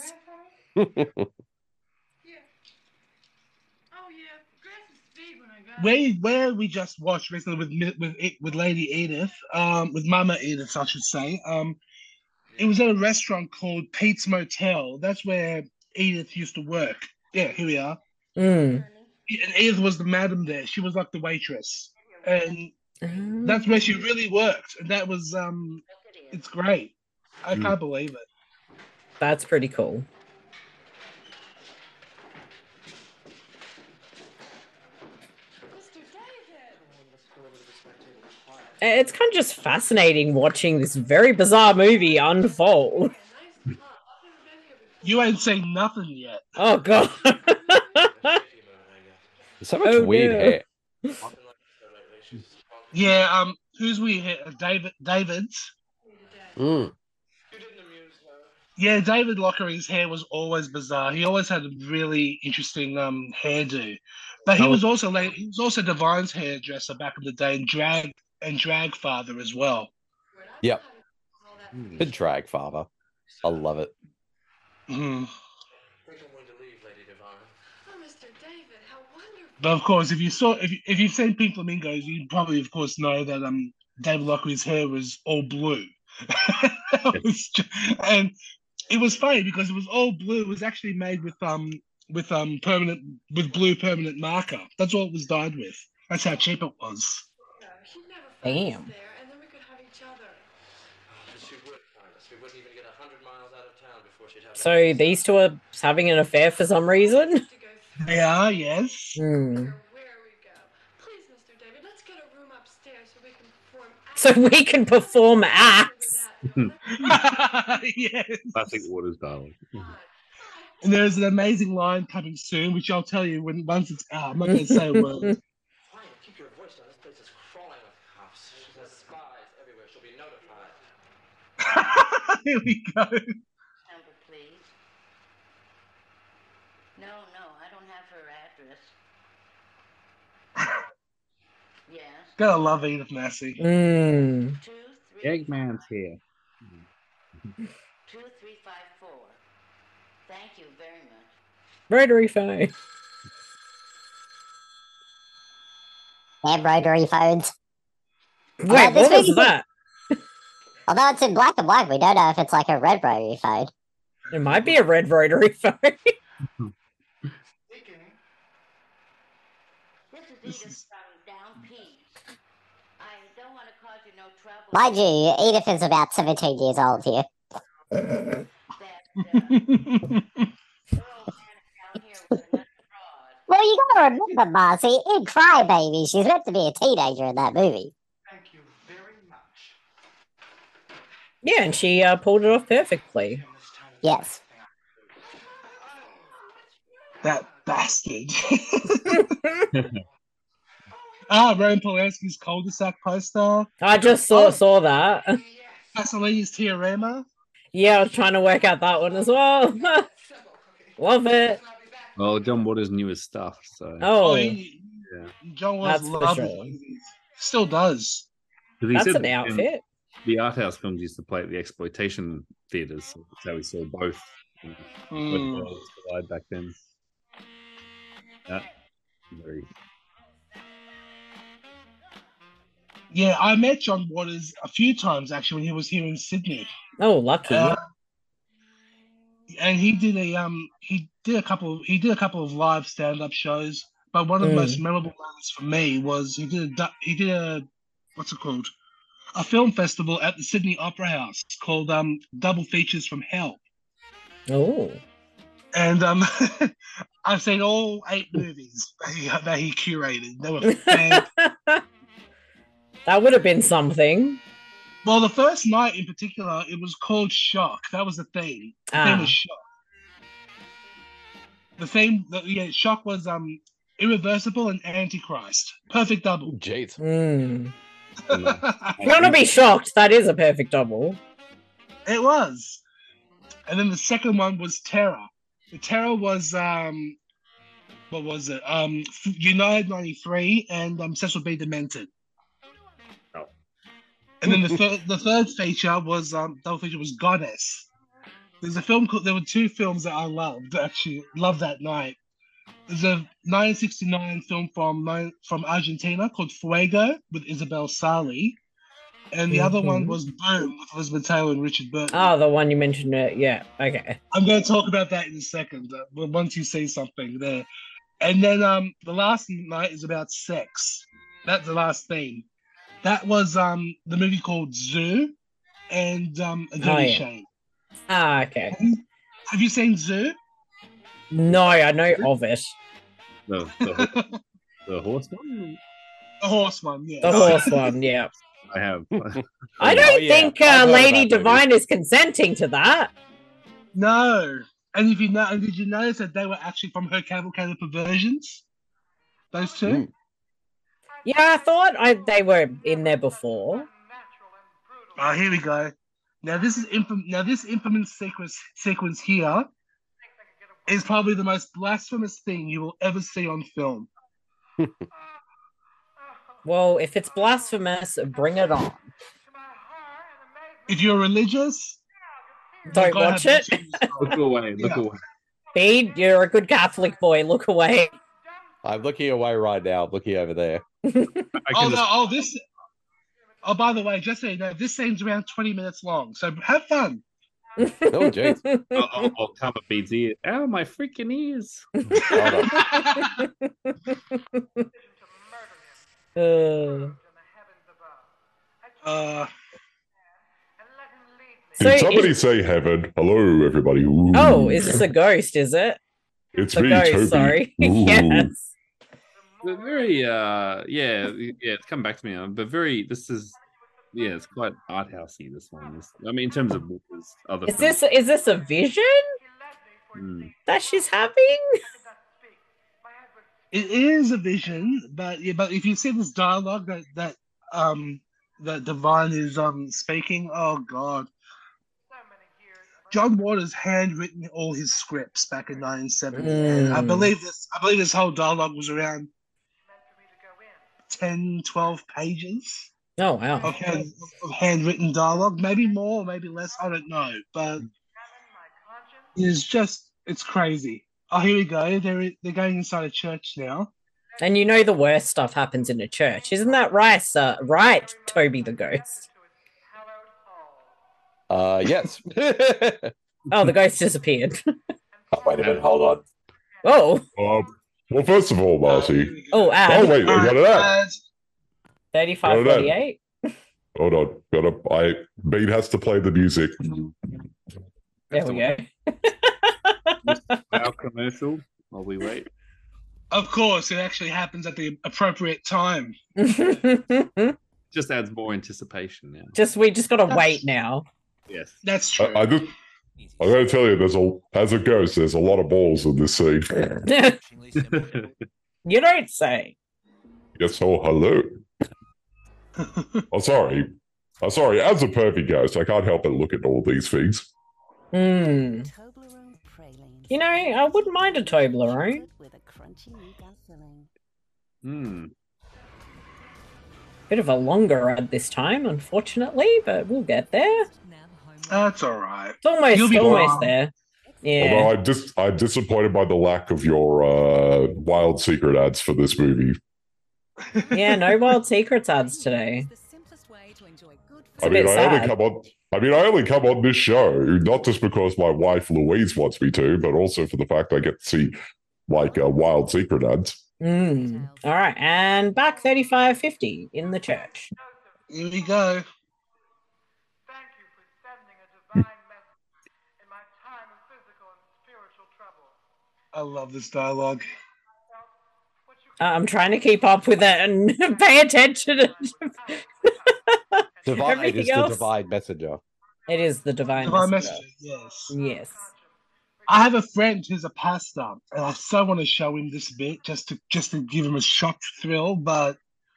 Where we just watched recently with Lady Edith, with Mama Edith, I should say. It was at a restaurant called Pete's Motel. That's where Edith used to work. Yeah, here we are. And Edith was the madam there. She was like the waitress, and that's where she really worked. And that was it's great. I can't believe it. That's pretty cool. It's kind of just fascinating watching this very bizarre movie unfold. You ain't seen nothing yet. Oh, God. So much weird hair. Yeah, who's weird hair? David's. Yeah, David Lockery's hair was always bizarre. He always had a really interesting hairdo. But he was also Divine's hairdresser back in the day and drag father as well. Yep. The drag father. I love it. But of course, if you've seen Pink Flamingos, you probably of course know that David Lockery's hair was all blue. And it was funny because it was all blue. It was actually made with blue permanent marker. That's all it was dyed with. That's how cheap it was. Damn. So these two are having an affair for some reason? They are, yes. So we can perform acts. Yes. Classic Waters, darling. And there's an amazing line coming soon, which I'll tell you once it's out. I'm not going to say a word. Keep your voice down. This place is crawling with cops. There's spies everywhere. She'll be notified. Here we go. Number, please. No, I don't have her address. Yes. Gotta love Edith Massey. 2, 3. Eggman's here. 2354. Thank you very much. Rotary phone. Have rotary phones. Wait, what was that? Although it's in black and white, we don't know if it's like a red rotary phone. It might be a red rotary phone. This is from Down Peas. I don't want to cause you no trouble. Mind you, Edith is about 17 years old here. Well, you gotta remember, Marcy, in Crybaby, she's meant to be a teenager in that movie. Thank you very much. Yeah, and she pulled it off perfectly. Yes. That bastard. Roman Polanski's cul-de-sac poster. I just saw that. Pasolini's Teorema. Yeah, I was trying to work out that one as well. Love it. Well, John Waters' newest stuff. So. John Waters loved it. Still does. That's an outfit. The art house films used to play at the exploitation theaters. So that's how we saw both worlds collide back then. Very. Yeah, I met John Waters a few times actually when he was here in Sydney. Oh, lucky! And he did a couple of live stand-up shows. But one of the most memorable moments for me was he did a what's it called? A film festival at the Sydney Opera House called Double Features from Hell. Oh. And I've seen all 8 movies that he curated. They were fantastic. That would have been something. Well, the first night in particular, it was called Shock. That was the theme. The theme was Shock. The theme, Shock was Irreversible and Antichrist. Perfect double. Jeez. If you want to be shocked, that is a perfect double. It was. And then the second one was Terror. The Terror was, what was it? United 93 and Cecil B. Demented. And then the third feature was double feature was Goddess. There were 2 films that I loved that night. There's a 1969 film from Argentina called Fuego with Isabel Sali, and the other one was Boom with Elizabeth Taylor and Richard Burton. Oh, the one you mentioned. Yeah, okay. I'm going to talk about that in a second. Once you see something there, and then the last night is about sex. That's the last theme. That was the movie called Zoo and A Dirty Shame. Ah, okay. Have you seen Zoo? No, I know of it. The horse one? The horse one, yeah. The horse one, yeah. I have. I don't think Lady Divine is consenting to that. No. And did you notice that they were actually from Her Cavalcade of Perversions? Those 2? Yeah, I thought they were in there before. Oh, here we go. Now this infamous sequence here is probably the most blasphemous thing you will ever see on film. Well, if it's blasphemous, bring it on. If you're religious, don't watch it. Look away. Look away. Bede, you're a good Catholic boy. Look away. I'm looking away right now. I'm looking over there. By the way, just so you know, this scene's around 20 minutes long, so have fun. Oh, jeez. I'll come up Bede's ear. Ow, my freaking ears. Did somebody say heaven? Hello, everybody. Ooh. Oh, is this a ghost, is it? It's the me, ghost, Toby. sorry. Yes. But very, it's come back to me. But very, it's quite art housey. This one, in terms of other. Is this a vision that she's having? It is a vision, but if you see this dialogue that Divine is speaking, oh god. John Waters handwritten all his scripts back in 1970, and I believe this whole dialogue was around 10, 12 pages. Oh wow! Of handwritten dialogue, maybe more, maybe less. I don't know, but it's crazy. Oh, here we go. They're going inside a church now. And you know the worst stuff happens in a church. Isn't that right, right, Toby the ghost? Yes. Oh, the ghost disappeared. Oh, wait a minute, hold on. Oh. Well, first of all, Marcy. Oh, Oh, wait, I got it out. 35:48. Hold on. Bean has to play the music. There we go. Our commercial while we wait. Of course, it actually happens at the appropriate time. Just adds more anticipation now. We just gotta wait now. Yes, that's true. I gotta tell you, as it goes, there's a lot of balls in this scene. You don't say. Yes, oh, hello. I'm sorry. As a pervy ghost, I can't help but look at all these things. You know, I wouldn't mind a Toblerone. Bit of a longer ad this time, unfortunately, but we'll get there. That's all right. It's almost there. Yeah. Although I'm disappointed by the lack of your Wild Secret ads for this movie. Yeah, no Wild Secrets ads today. I only come on this show not just because my wife Louise wants me to, but also for the fact I get to see Wild Secret ads. All right, and back 35:50 in the church. Here we go. I love this dialogue. I'm trying to keep up with it and pay attention. Divine is the divine messenger. It is the divine messenger. Yes. Yes. I have a friend who's a pastor, and I so want to show him this bit just to give him a shock thrill. But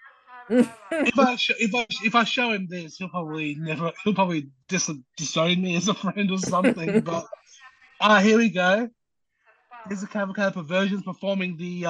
if I show him this, he'll probably disown me as a friend or something. But here we go. Here's the Cavalcade of Perversions performing the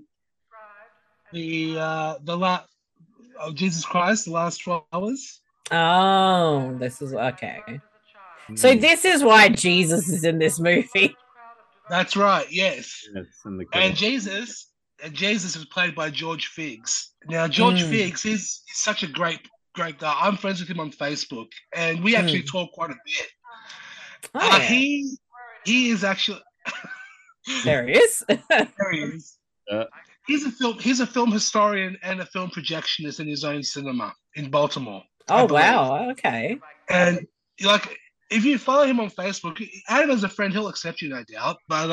Jesus Christ, the last 12 hours. Oh, this is okay. So this is why Jesus is in this movie. That's right. Yes. And Jesus is played by George Figs. Now, George Figs is such a great guy. I'm friends with him on Facebook, and we actually talk quite a bit. Oh, he is actually. There he is. There he is. He's a film historian and a film projectionist in his own cinema in Baltimore. Oh wow! Okay. And if you follow him on Facebook, add him as a friend, he'll accept you, no doubt. But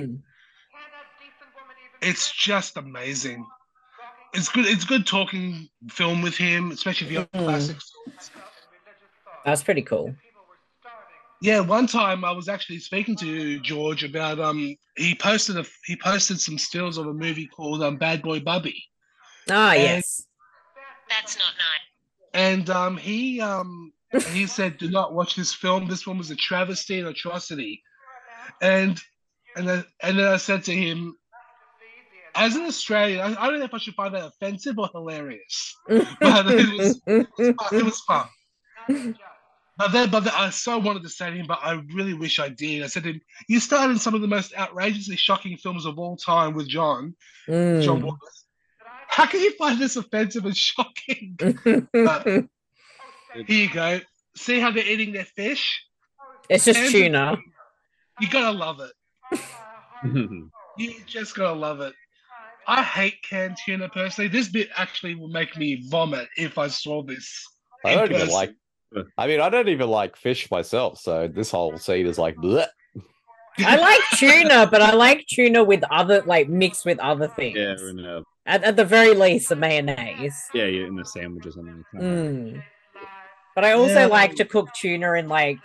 it's just amazing. It's good. It's good talking film with him, especially if you have classic films. That's pretty cool. Yeah, one time I was actually speaking to George about he posted some stills of a movie called Bad Boy Bubby. Yes. That's not nice. And he said, "Do not watch this film. This one was a travesty and atrocity." And then I said to him, as an Australian, I don't know if I should find that offensive or hilarious, but it was fun. But I so wanted to say to him, but I really wish I did. I said to him, "You starred in some of the most outrageously shocking films of all time with John Waters. How can you find this offensive and shocking?" Here you go. See how they're eating their fish? It's just tuna. You gotta love it. You just gotta love it. I hate canned tuna personally. This bit actually will make me vomit if I saw this. I don't even like fish myself, so this whole scene is like bleh. I like tuna, but I like tuna with mixed with other things. Yeah, at the very least, the mayonnaise. Yeah, in a sandwich or something. But I also like to cook tuna in my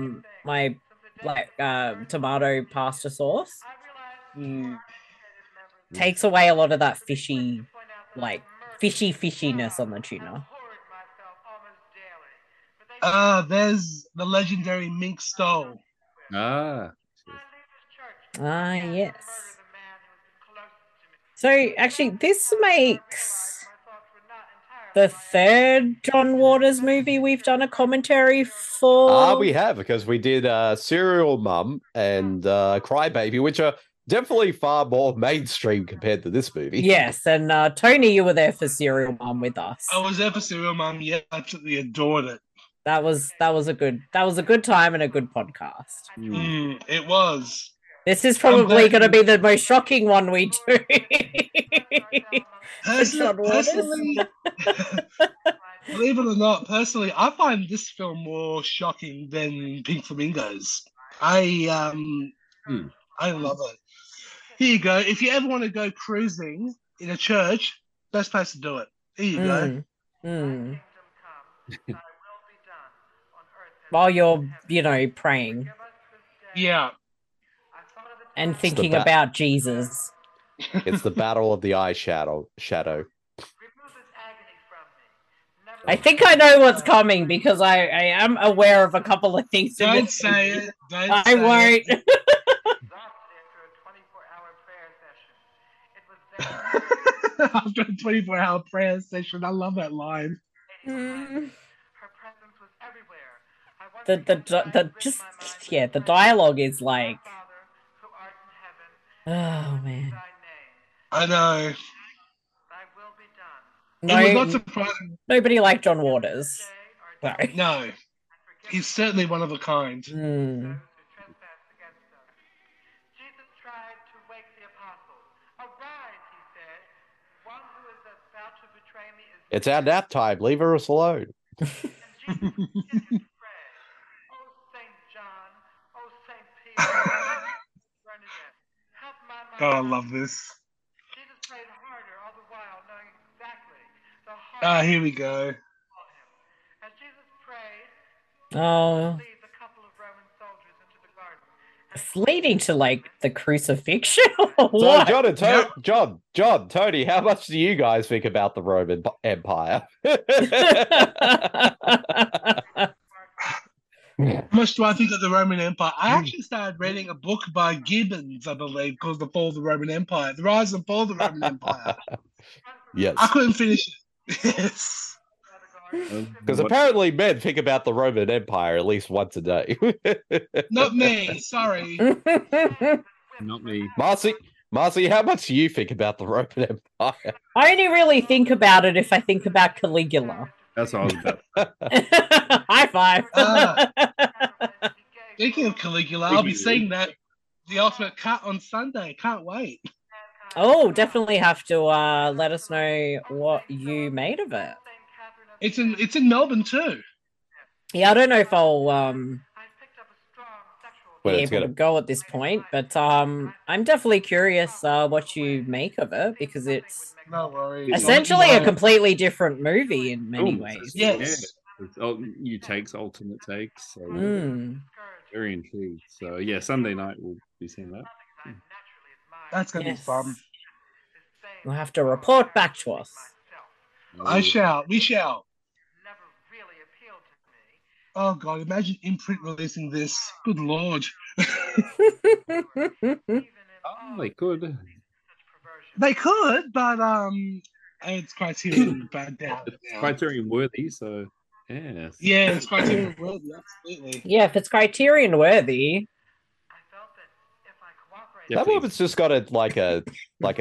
tomato pasta sauce. Takes away a lot of that fishiness on the tuna. There's the legendary Mink Stole. Yes. So actually, this makes the third John Waters movie we've done a commentary for. We have, because we did Serial Mum and Crybaby, which are definitely far more mainstream compared to this movie. Yes, and Tony, you were there for Serial Mom with us. I was there for Serial Mom. Yeah, absolutely adored it. That was a good time and a good podcast. It was. This is probably going to be the most shocking one we do. Personally, believe it or not, personally, I find this film more shocking than Pink Flamingos. I love it. Here you go. If you ever want to go cruising in a church, best place to do it. Here you go. While you're, praying. Yeah. And thinking about Jesus. It's the battle of the eye shadow. I think I know what's coming because I am aware of a couple of things. Don't say it. I won't. After a 24-hour prayer session, I love that line. The dialogue is like, oh man. I know. It was not surprising. Nobody liked John Waters. Sorry. No, he's certainly one of a kind. It's our nap time. Leave us alone. God, I love this. Here we go. Oh. It's leading to like the crucifixion. Or what? So John, Tony, how much do you guys think about the Roman Empire? How much do I think of the Roman Empire? I actually started reading a book by Gibbons, I believe, called The Fall of the Roman Empire. The Rise and Fall of the Roman Empire. Yes. I couldn't finish it. Yes. Because apparently men think about the Roman Empire at least once a day. Not me, sorry. Not me. Marcy, how much do you think about the Roman Empire? I only really think about it if I think about Caligula. That's all I was about. High five. Speaking of Caligula, I'll be seeing that The Ultimate Cut on Sunday. Can't wait. Oh, definitely have to let us know what you made of it. It's in Melbourne too. Yeah, I don't know if I'll be it's able to go at this point, but I'm definitely curious what you make of it because it's no worries. Essentially a completely different movie in many ways. Yes. Yeah. New takes, alternate takes. So very intrigued. So yeah, Sunday night we'll be seeing that. That's gonna be fun. You'll have to report back to us. I shall. We shall. Oh God! Imagine Imprint releasing this. Good Lord. They could. They could, but it's Criterion. Bad down. It's Criterion worthy, so yes. Yeah, it's Criterion worthy. Absolutely. Yeah, if it's Criterion worthy. That woman's just got a what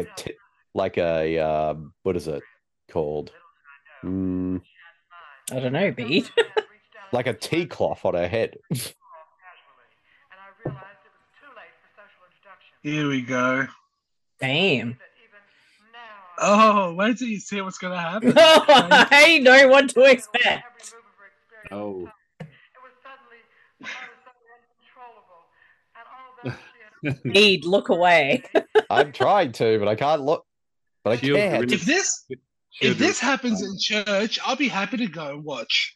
is it called? I don't know, Beat. Like a tea cloth on her head. Here we go. Damn. Oh, wait till you see what's going to happen. I know what to expect. Oh. Need look away. I'm trying to, but I can't look. But I can't. If this happens in church, I'll be happy to go and watch.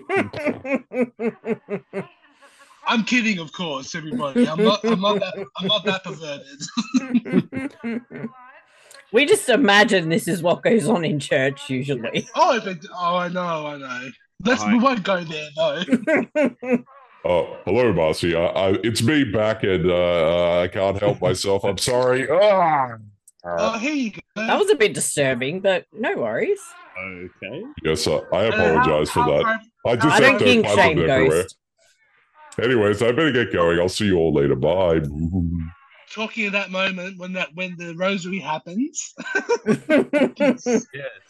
I'm kidding, of course, everybody. I'm not that perverted. We just imagine this is what goes on in church usually. I know. We won't go there though. Hello, Marcy. It's me back, and I can't help myself. I'm sorry. Oh, here you go. That was a bit disturbing, but no worries. Okay. Yes, I apologize for that. I don't kink shame, Ghost. Anyways, I better get going. I'll see you all later. Bye. talking of that moment when the rosary happens. Yes.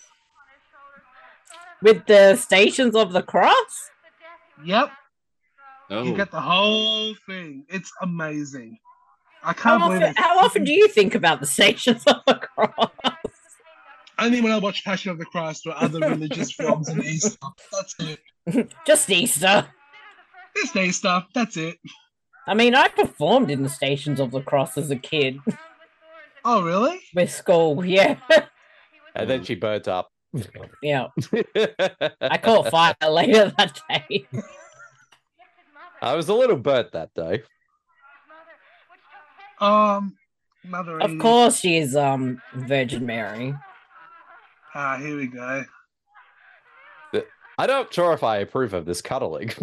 With the Stations of the Cross? Yep. Oh. You get the whole thing. It's amazing. I can't believe it. How often do you think about the Stations of the Cross? Only when I watch Passion of the Christ or other religious films and Easter. That's it. Just Easter. Just Easter. That's it. I mean, I performed in the Stations of the Cross as a kid. Oh, really? With school, yeah. And then she burnt up. Yeah. I caught fire later that day. I was a little burnt that day. Mother Of course she's Virgin Mary. Here we go. I'm not sure if I approve of this cuddling.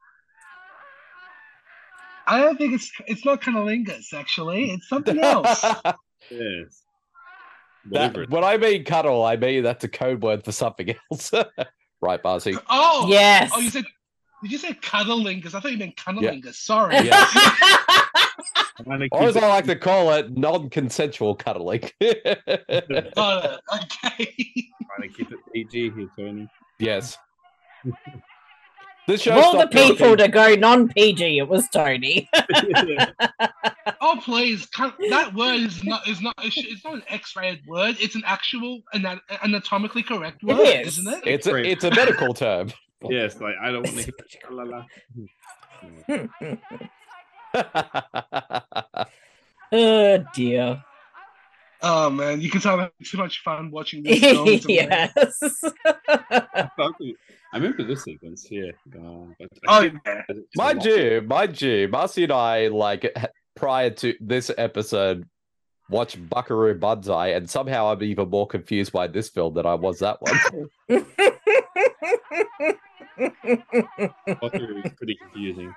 I don't think it's not cunnilingus, actually. It's something else. Yes. When I mean cuddle, I mean that's a code word for something else. Right, Marcy? Oh! Yes. Oh, did you say cuddlingus? I thought you meant cunnilingus. Yeah. Sorry. Yes. Or as I like to call it, non-consensual cuddling. Okay. Trying to keep it PG here, Tony. Yes. Of all the people to go non-PG, it was Tony. Oh please! That word is not. It's not an X-rated word. It's an actual anatomically correct word, isn't it? It's a medical term. Yes, like I don't want to hear. Oh dear. Oh man, you can tell I'm having too much fun watching this film. Yes. I remember this sequence, yeah. Mind you, Marcy and I, like, prior to this episode, watched Buckaroo Banzai, and somehow I'm even more confused by this film than I was that one. Buckaroo is pretty confusing.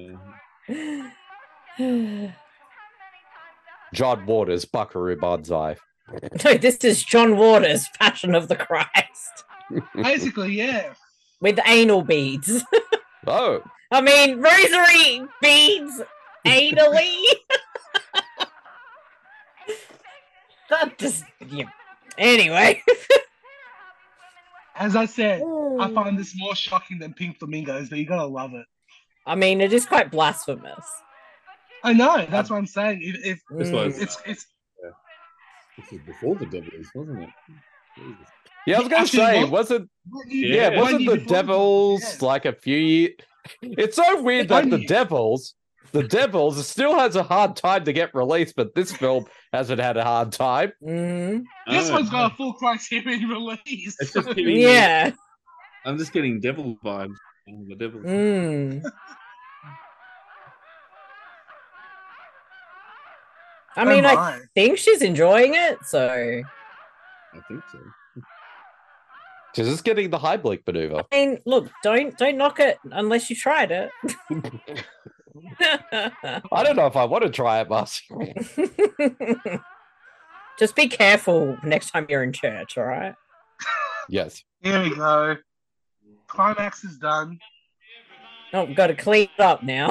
Yeah. John Waters, Buckaroo Banzai. No, this is John Waters, Passion of the Christ. Basically, yeah. With anal beads. Oh. I mean, rosary beads anally. That just... Yeah. Anyway. As I said, I find this more shocking than Pink Flamingos, but you gotta love it. I mean, it is quite blasphemous. I know, that's what I'm saying. It's This is before the Devils, wasn't it? Jesus. Yeah, I was going to say, wasn't the Devils like a few years? It's so weird that the Devils still has a hard time to get released, but this film hasn't had a hard time. This one's got a full Criterion release. It's just I'm just getting Devil vibes. The Devils. I mean, I think she's enjoying it, so... I think so. She's just getting the Heimlich maneuver. I mean, look, don't knock it unless you tried it. I don't know if I want to try it, Marcy. Just be careful next time you're in church, all right? Yes. Here we go. Climax is done. Oh, we've got to clean it up now.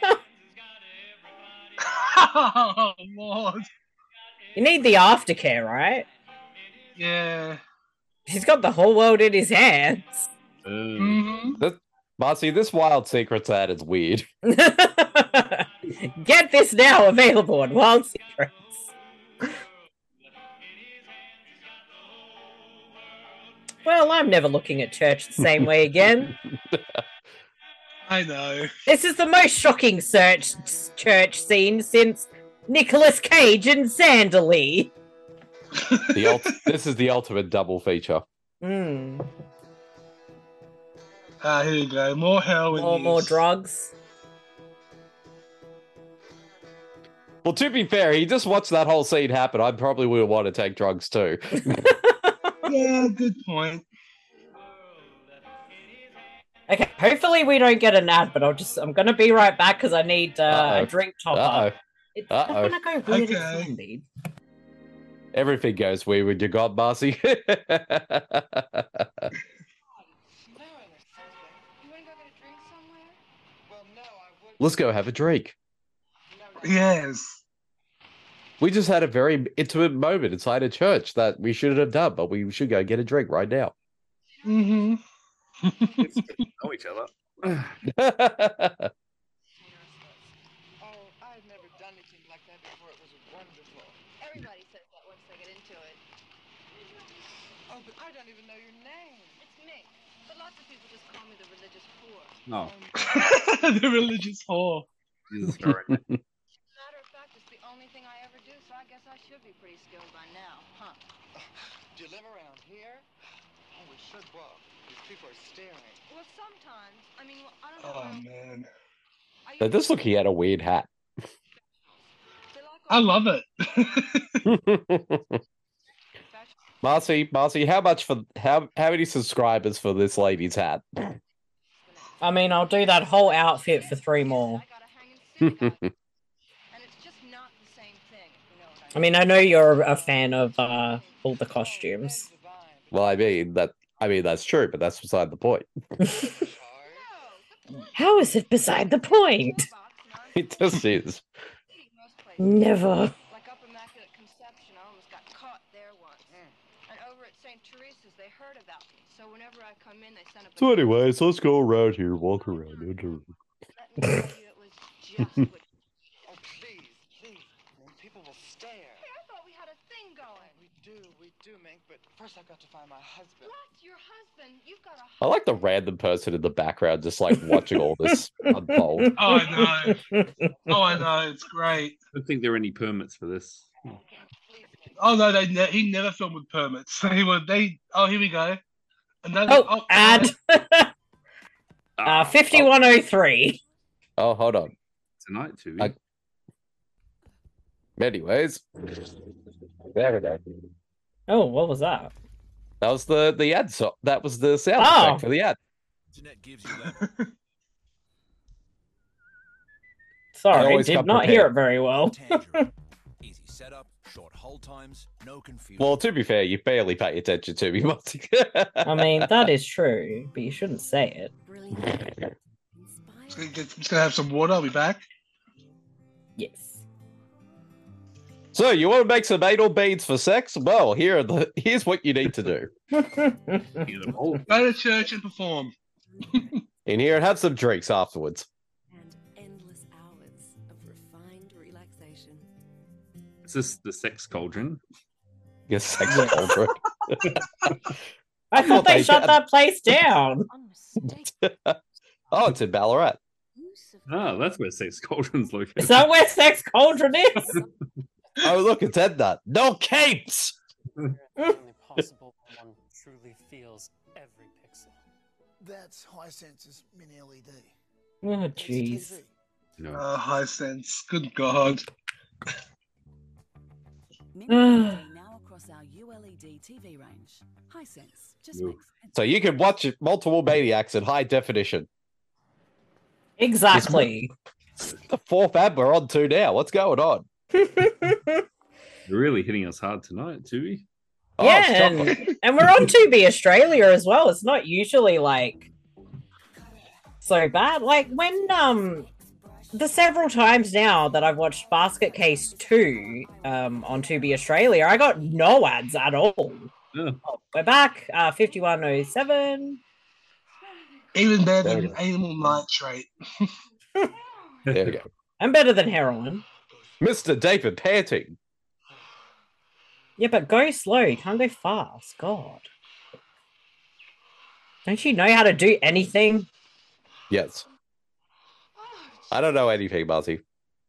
Oh, Lord. You need the aftercare, right? Yeah. He's got the whole world in his hands. Marcy, this Wild Secrets ad is weird. Get this now available on Wild Secrets. Well, I'm never looking at church the same way again. I know. This is the most shocking church scene since Nicolas Cage and Zanderley. This is the ultimate double feature. Here you go. More heroin. More drugs. Well, to be fair, he just watched that whole scene happen. I probably would want to take drugs too. Yeah, good point. Okay, hopefully we don't get an ad, but I'm gonna be right back because I need a drink top up. It's gonna go really handy. Everything goes weird with your god, Marcy. Let's go have a drink. Yes. We just had a very intimate moment inside a church that we shouldn't have done, but we should go get a drink right now. Mm-hmm. Know each other. Oh, I've never done anything like that before. It was wonderful. Everybody says that once they get into it. Oh, but I don't even know your name. It's Mick. But lots of people just call me the religious whore. No. The religious whore. Jesus Christ. Matter of fact, it's the only thing I ever do, so I guess I should be pretty skilled by now, huh? Do you live around here? Oh, we should walk. These people are staring. Well, sometimes. I mean, I don't Oh know. man. They're just looking at a weird hat. I love it. Marcy, how much for how many subscribers for this lady's hat? I mean, I'll do that whole outfit for 3 more. I mean, I know you're a fan of all the costumes. Well, I mean that's true, but that's beside the point. How is it beside the point? It just is. Never. Like up Immaculate Conception, I almost got caught there once. And over at St. Teresa's, they heard about me. So whenever I come in, they send up. So, anyways, let's go around here, walk around. Let me tell you, it was just. Oh, please. People will stare. Hey, I thought we had a thing going. We do, Mink, but first I've got to find my husband. What? Your husband? You've got a I like the random person in the background just like watching all this unfold. Oh, I know. I know. It's great. I don't think there are any permits for this. Oh no, he never filmed with permits. He would. Oh, here we go. Ad. 5103. Oh, hold on. Tonight, too. Anyways, there we go. Oh, what was that? That was the ad. So that was the sound effect for the ad. Sorry, did not hear it very well. Easy setup, short hold times, no confusion. Well, to be fair, you barely pay attention to me, Monty. I mean, that is true, but you shouldn't say it. Just gonna have some water. I'll be back. Yes. So, you want to make some anal beads for sex? Well, here's what you need to do. Go to church and perform. In here and have some drinks afterwards. Endless hours of refined relaxation. Is this the sex cauldron? Yes, sex cauldron. I thought they shut that place down. Oh, it's in Ballarat. Oh, that's where sex cauldron's located. Is that where sex cauldron is? Oh, look, it's Edna. No capes! Possible one truly feels every pixel. That's Hisense's mini LED. Oh, jeez. No. High sense. Good God. Now across our ULED TV range. Hisense just makes sense. So you can watch multiple Maniacs in high definition. Exactly. The 4th ad we're on to now. What's going on? You're really hitting us hard tonight, Tubi. Yeah, and we're on Tubi Australia as well. It's not usually like so bad. Like when the several times now that I've watched Basket Case 2 on Tubi Australia, I got no ads at all. Yeah. Oh, we're back. 5107. Even better than animal nitrate. There we go. I'm better than heroin. Mr. David Panting. Yeah, but go slow. You can't go fast. God. Don't you know how to do anything? Yes. I don't know anything, Marty.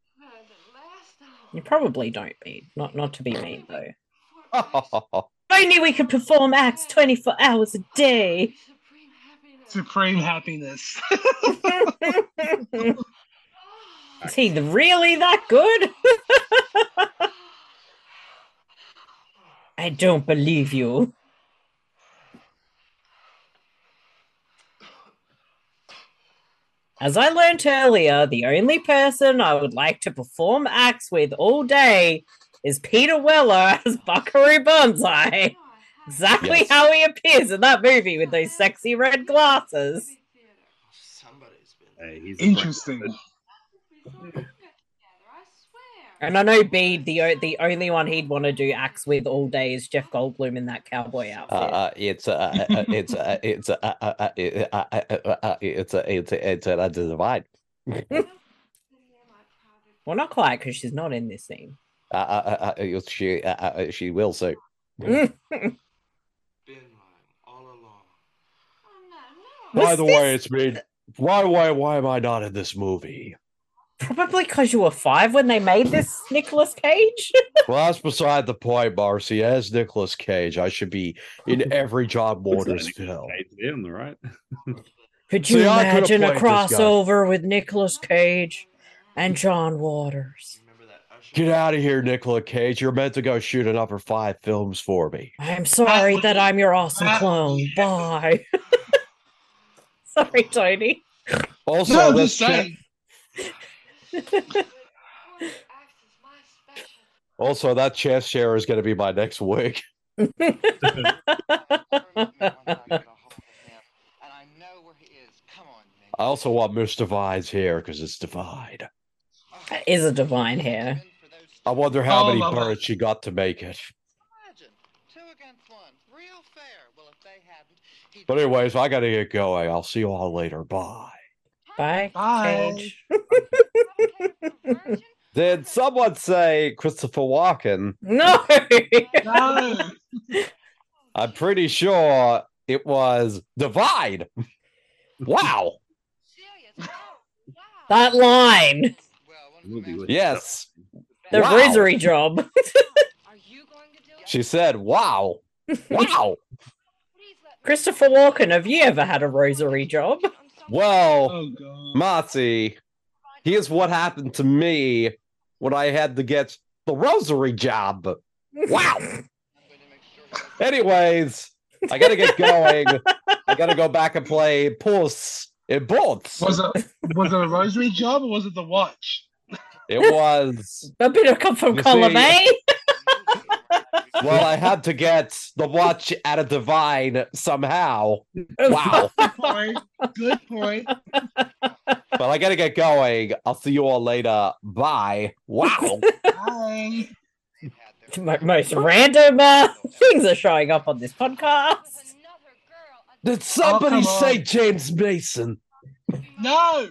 You probably don't be. Not to be mean, though. Only we could perform acts 24 hours a day. Supreme happiness. Is he really that good? I don't believe you. As I learned earlier, the only person I would like to perform acts with all day is Peter Weller as Buckaroo Banzai. Exactly how he appears in that movie with those sexy red glasses. Hey, he's interesting. And I know Bede, the only one he'd want to do acts with all day is Jeff Goldblum in that cowboy outfit. It's a divide. Well, not quite, because she's not in this scene. She will soon. By the way, it's me. Why am I not in this movie? Probably because you were 5 when they made this Nicolas Cage. Well, that's beside the point, Marcy. As Nicolas Cage, I should be in every John Waters film. Yeah, on the right. Could you imagine a crossover with Nicolas Cage and John Waters? Get out of here, Nicolas Cage. You're meant to go shoot another 5 films for me. I'm sorry that I'm your awesome clone. Bye. Sorry, Tony. Also, No, this just saying. Also, that chest share is going to be my next wig. I also want Miss Divine's hair because it's Divine. That is a divine hair. I wonder how many birds she got to make it. But anyways, I got to get going. I'll see you all later. Bye. Bye. Bye. Did someone say Christopher Walken? No. No. I'm pretty sure it was Divine. Wow. That line. Yes. The Wow. rosary job. She said, wow. Wow. Christopher Walken, have you ever had a rosary job? Well, Marty, here's what happened to me when I had to get the rosary job. Wow. Anyways, I gotta get going. I gotta go back and play Puss in Boots. Was it a rosary job or was it the watch? It was a bit of come from You column see- A. Well, I had to get the watch at a Divine somehow. Wow. Good point. Good point. Well, I gotta get going. I'll see you all later. Bye. Wow. Bye. Most random things are showing up on this podcast. Did somebody come on. say James Mason? No.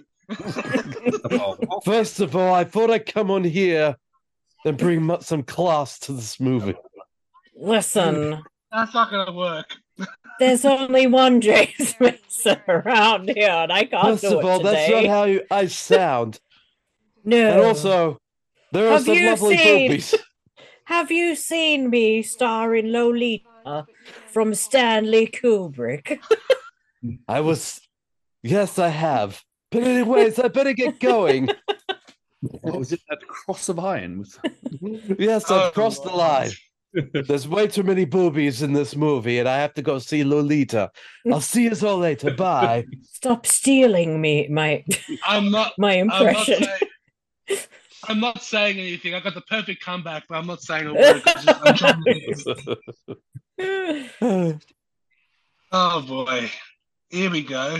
First of all, I thought I'd come on here and bring some class to this movie. Listen, That's not gonna work. there's only one James Mason around here, and I can't First do of it all, that's today. not how I sound. No. And also, there are Have some you lovely seen- movies. Have you seen me star in Lolita from Stanley Kubrick? Yes, I have. But anyways, I better get going. What was it? That cross of iron? Yes, I've crossed the line. There's way too many boobies in this movie, and I have to go see Lolita. I'll see you all later. Bye. Stop stealing me, my impression. I'm not saying anything. I got the perfect comeback, but I'm not saying a word. I'm trying to- Oh boy. Here we go.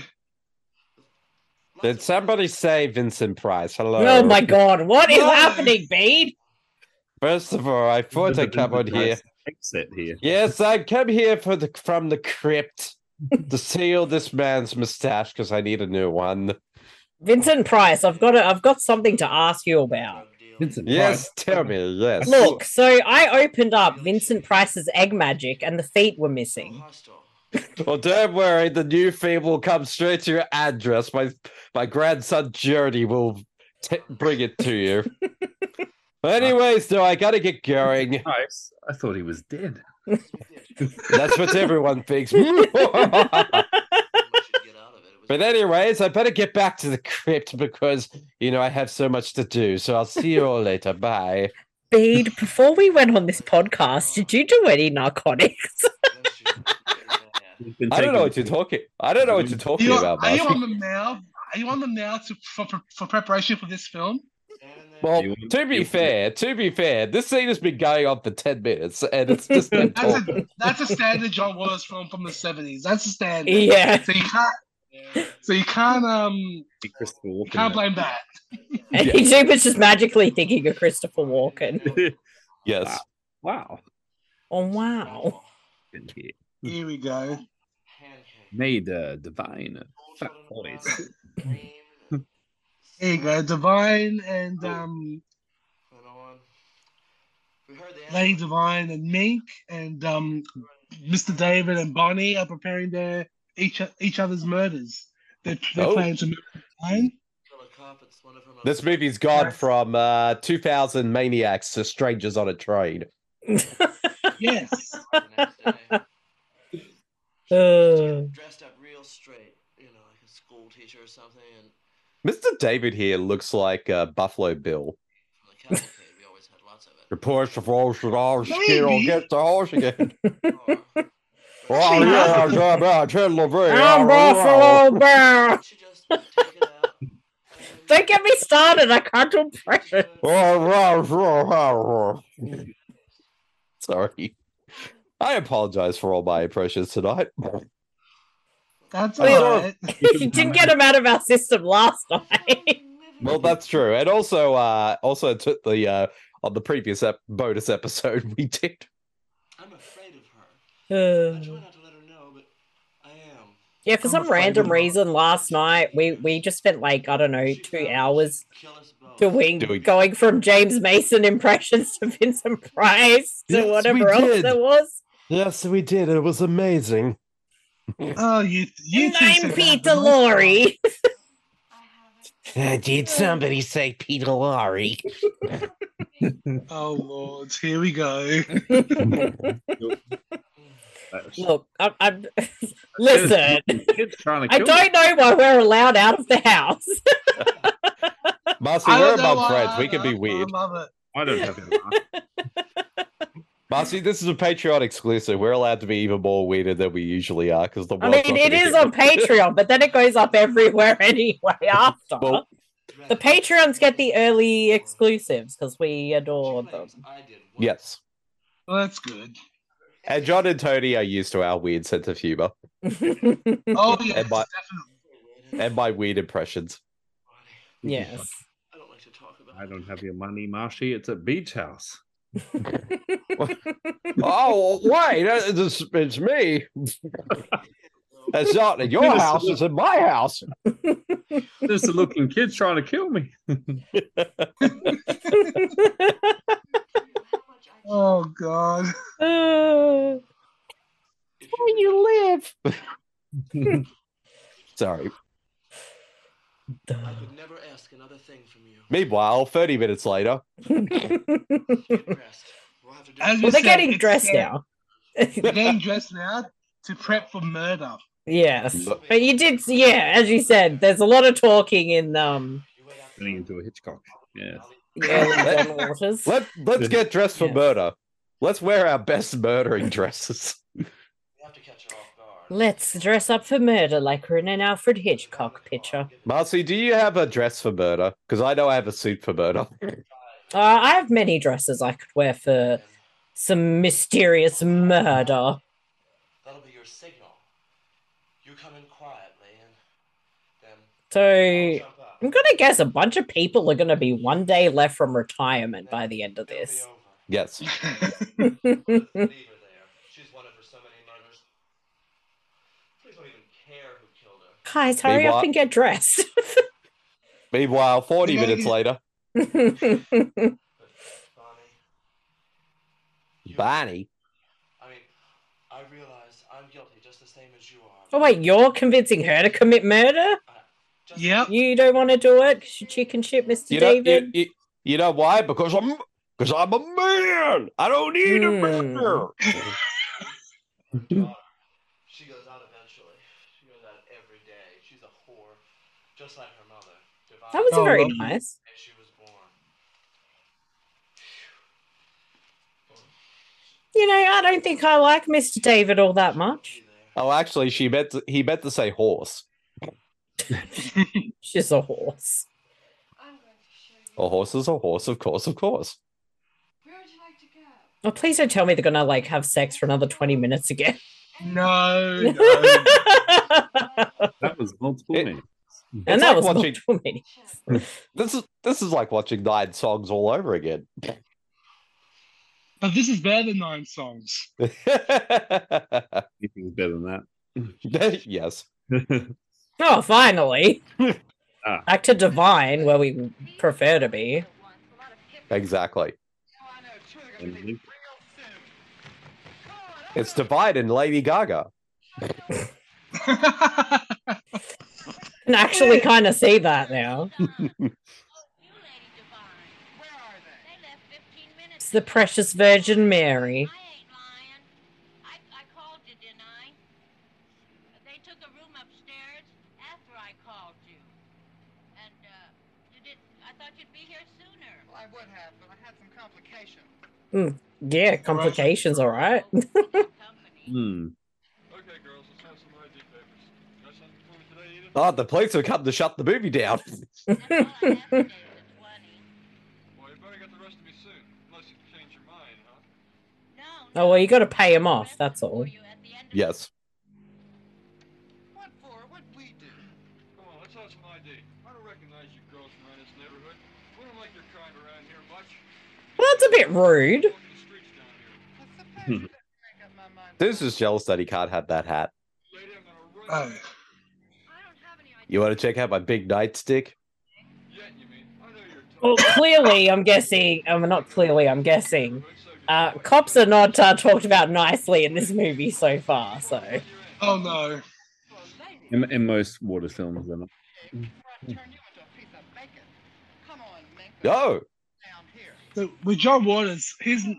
Did somebody say Vincent Price? Hello. Oh my god, what is happening, Bede? First of all, I thought I'd come on here. Here. Yes, I come here from the crypt to seal this man's mustache because I need a new one. Vincent Price, I've got something to ask you about. Yes, tell me. Yes. Look, so I opened up Vincent Price's Egg Magic and the feet were missing. Well, don't worry. The new feed will come straight to your address. My grandson Journey will bring it to you. But anyways, though, I gotta get going. Nice. I thought he was dead. That's what everyone thinks. But anyways, I better get back to the crypt because, I have so much to do. So I'll see you all later. Bye. Bede, before we went on this podcast, did you do any narcotics? I don't know what you're talking. I don't know what you're talking about. Are you Marcy. on them now? Are you on them now for preparation for this film? Well, to be fair, this scene has been going on for 10 minutes, and it's just them talking. That's a standard John Waters film from the 70s. That's a standard. Yeah. So So you can't blame that. And he was just magically thinking of Christopher Walken. Yes. Wow. Oh wow. Here we go. Made divine fat boys. Here you go, Divine and Lady Divine and Mink and Mr. David and Bonnie are preparing their each other's murders. They're planning to murder Divine. This movie's gone from 2000 Maniacs to Strangers on a Train. Yes. Dressed up real straight, like a school teacher or something. And Mr. David here looks like Buffalo Bill. we always had lots of it. Reports the horse and all skin will get the horse again. Oh, yeah, I'm Buffalo Bill. Don't get me started. I can't do impressions. Sorry. I apologize for all my impressions tonight. That's all right. You didn't get him out of our system last night. Well, that's true. And also took the on the previous bonus episode we did. I'm afraid of her. I try not to let her know, but I am. Yeah, for some random reason last night we just spent like, I don't know, 2 hours going from James Mason impressions to Vincent Price to whatever else there was. Yes, we did. It was amazing. Oh, you and I'm Peter Lorre. Did somebody say Peter Lorre? Oh Lord, here we go. Look, I'm listen. I don't know why we're allowed out of the house. Marcy, we're among friends. We can be weird. I don't have it. Marcy, this is a Patreon exclusive. We're allowed to be even more weirder than we usually are because it is on Patreon, but then it goes up everywhere anyway after. Well, the Patreons get the early exclusives because we adore them. Yes. Well, that's good. And John and Tony are used to our weird sense of humor. Oh, yes, and my weird impressions. Yes. I don't have your money, Marshy. It's a beach house. Oh, wait, it's me. It's not in your house, it's in my house. There's a looking kid trying to kill me. Oh, God. Where you live? Sorry. I could never ask another thing from you. Meanwhile, 30 minutes later. Well, they're getting dressed now. They're getting dressed now to prep for murder. Yes. But you did, as you said, there's a lot of talking in Turning into a Hitchcock. Yeah. John Waters. Let's get dressed for murder. Let's wear our best murdering dresses. Let's dress up for murder like we're in an Alfred Hitchcock picture. Marcy, do you have a dress for murder? Because I know I have a suit for murder. I have many dresses I could wear for some mysterious murder. That'll be your signal. You come in quietly and then... So, I'm going to guess a bunch of people are going to be one day left from retirement by the end of this. Yes. Guys, hurry up and get dressed. Meanwhile, 40 minutes later. Bonnie. I mean, I realize I'm guilty just the same as you are. Oh, wait, you're convincing her to commit murder? Yeah. You don't want to do it because you chicken shit, Mr. David? You know why? Because I'm a man. I don't need a murder. She goes out eventually. She goes out every day. She's a whore, just like her mother. That was very nice. She was born. You know, I don't think I like Mr. David all that much. Oh, actually, he meant to say horse. She's a horse. A horse is a horse, of course, of course. Oh, please don't tell me they're gonna like have sex for another 20 minutes again. No, no. That was multiple meanings. And that was multiple meanings. This is like watching 9 songs all over again. But this is better than 9 songs. You think it's better than that? Yes. Oh, finally. Back to Divine, where we prefer to be. Exactly. It's Divine and Lady Gaga. Can actually kind of see that now. It's the precious Virgin Mary. Yeah, complications, all right. Oh, the police have come to shut the movie down. Oh, well, you got to pay him off, that's all. Yes. Well, that's a bit rude. This is jealous that he can't have that hat. Oh. You want to check out my big nightstick? Well, clearly, I'm guessing. Not clearly, I'm guessing. Cops are not talked about nicely in this movie so far. So. Oh no. In most water films, they're not. No. So with John Waters,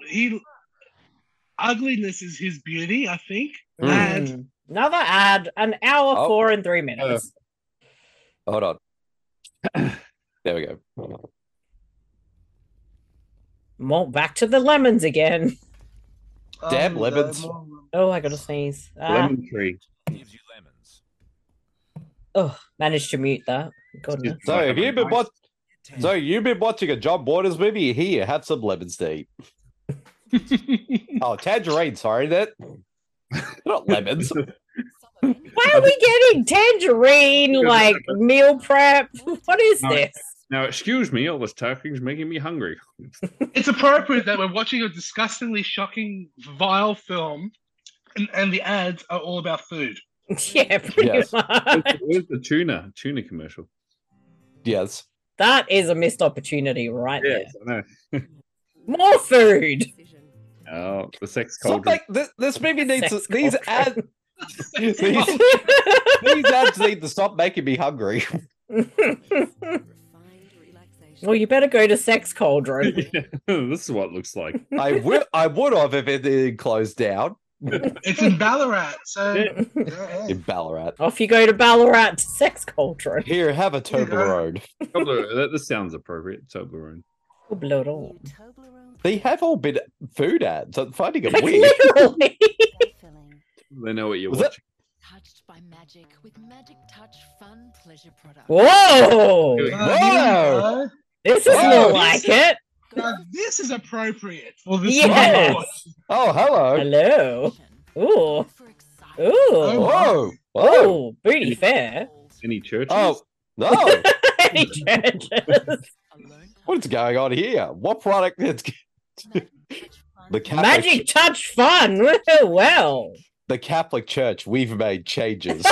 ugliness is his beauty, I think. And another ad, an hour 4 and 3 minutes. Hold on. There we go. More back to the lemons again. Damn lemons. Oh, I gotta sneeze. Lemon tree. Oh, managed to mute that. Goodness. So have you been you've been watching a John Waters movie? Here, have some lemons to eat. Oh, tangerine, sorry, that not lemons. Why are we getting tangerine like meal prep? What is this? Now, excuse me, all this talking's making me hungry. It's appropriate that we're watching a disgustingly shocking, vile film, and the ads are all about food. Yeah, pretty much. Where's the tuna commercial? Yes. That is a missed opportunity right there. I know. More food. Oh, the sex cauldron. This maybe needs these ads. These ads need to stop making me hungry. Well, you better go to Sex Cauldron. This is what it looks like. I would have if it closed down. It's in Ballarat, so in Ballarat. Off you go to Ballarat to Sex Cauldron. Here, have a Toblerone. This sounds appropriate. Toblerone. Toblerone. They have all been food ads. I'm finding it weird. Literally. They know what you're watching. Touched by magic with Magic Touch Fun Pleasure products. Whoa! Whoa! This is more like it. Now, this is appropriate for this. Yes. Oh, hello. Hello. Ooh. Ooh. Whoa. Oh, booty fair. Any churches? Oh, no. Any churches. What's going on here? What product is the Catholic Magic Touch Fun? Well. The Catholic Church, we've made changes.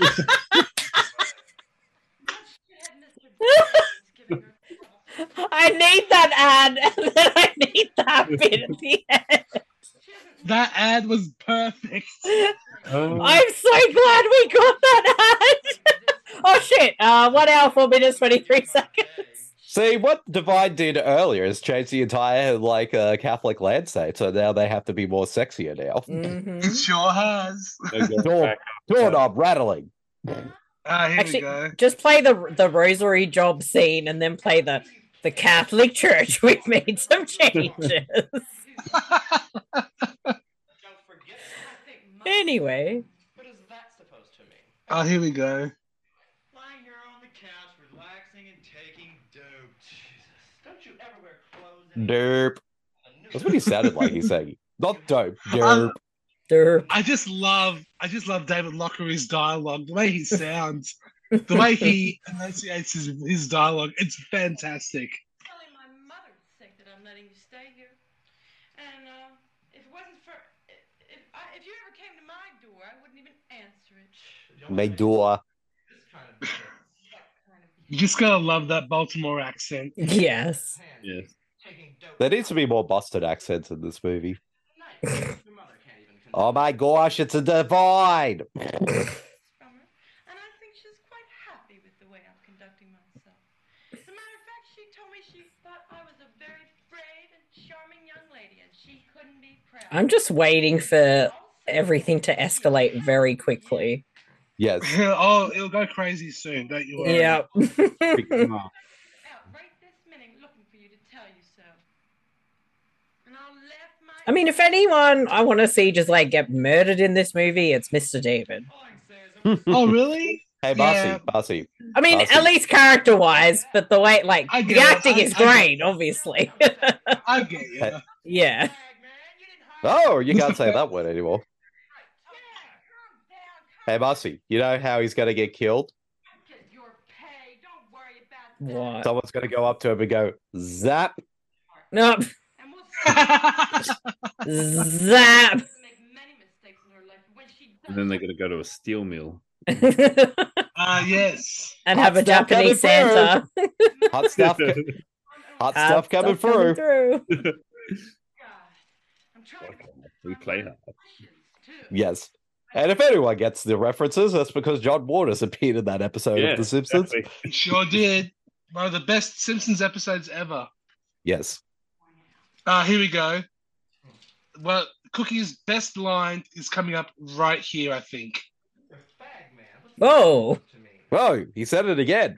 I need that ad, and then I need that bit at the end. That ad was perfect. I'm so glad we got that ad. Oh shit! 1 hour 4 minutes 23 seconds. See, what Divine did earlier is change the entire Catholic landscape, so now they have to be more sexier now. Mm-hmm. It sure has. Doorknob rattling. Here we go. Just play the rosary job scene and then play the Catholic Church. We've made some changes. Anyway. What is that supposed to mean? Here we go. Lying here on the couch, relaxing and taking dope. Jesus, don't you ever wear clothes? Derp. That's what he sounded like. He's saying, not dope. Derp. I just love David Lockery's dialogue, the way he sounds, the way he enunciates his dialogue. It's fantastic. Telling my mother's sick that I'm letting you stay here. And if it wasn't for if you ever came to my door, I wouldn't even answer it. My door. You just gotta love that Baltimore accent. Yes. Yes. There needs to be more busted accents in this movie. Oh my gosh, it's a divide. And I think she's quite happy with the way I'm conducting myself. As a matter of fact, she told me she thought I was a very brave and charming young lady, and she couldn't be proud. I'm just waiting for everything to escalate very quickly. Yes. Oh, it'll go crazy soon, don't you worry. Yeah. Out right this minute, looking for you to tell you so. And I'll left my. I mean, if anyone I want to see just like get murdered in this movie, it's Mr. David. Oh, really? Hey, Yeah. Marcy. I mean, Marcy. at least character-wise, but the way, like, I the get it. acting is I get great, obviously. I get you. Yeah. Oh, you can't say that word anymore. Hey, Marcy, you know how he's going to get killed? What? Someone's going to go up to him and go, zap. No. Zap. And then they're going to go to a steel mill. Yes. And have a stuff Japanese coming Santa. Hot stuff. Hot stuff coming through. We play her. Yes. And if anyone gets the references, that's because John Waters appeared in that episode of The Simpsons. Exactly. He sure did. One of the best Simpsons episodes ever. Yes. Here we go. Well, Cookie's best line is coming up right here, I think. Whoa. Whoa, he said it again.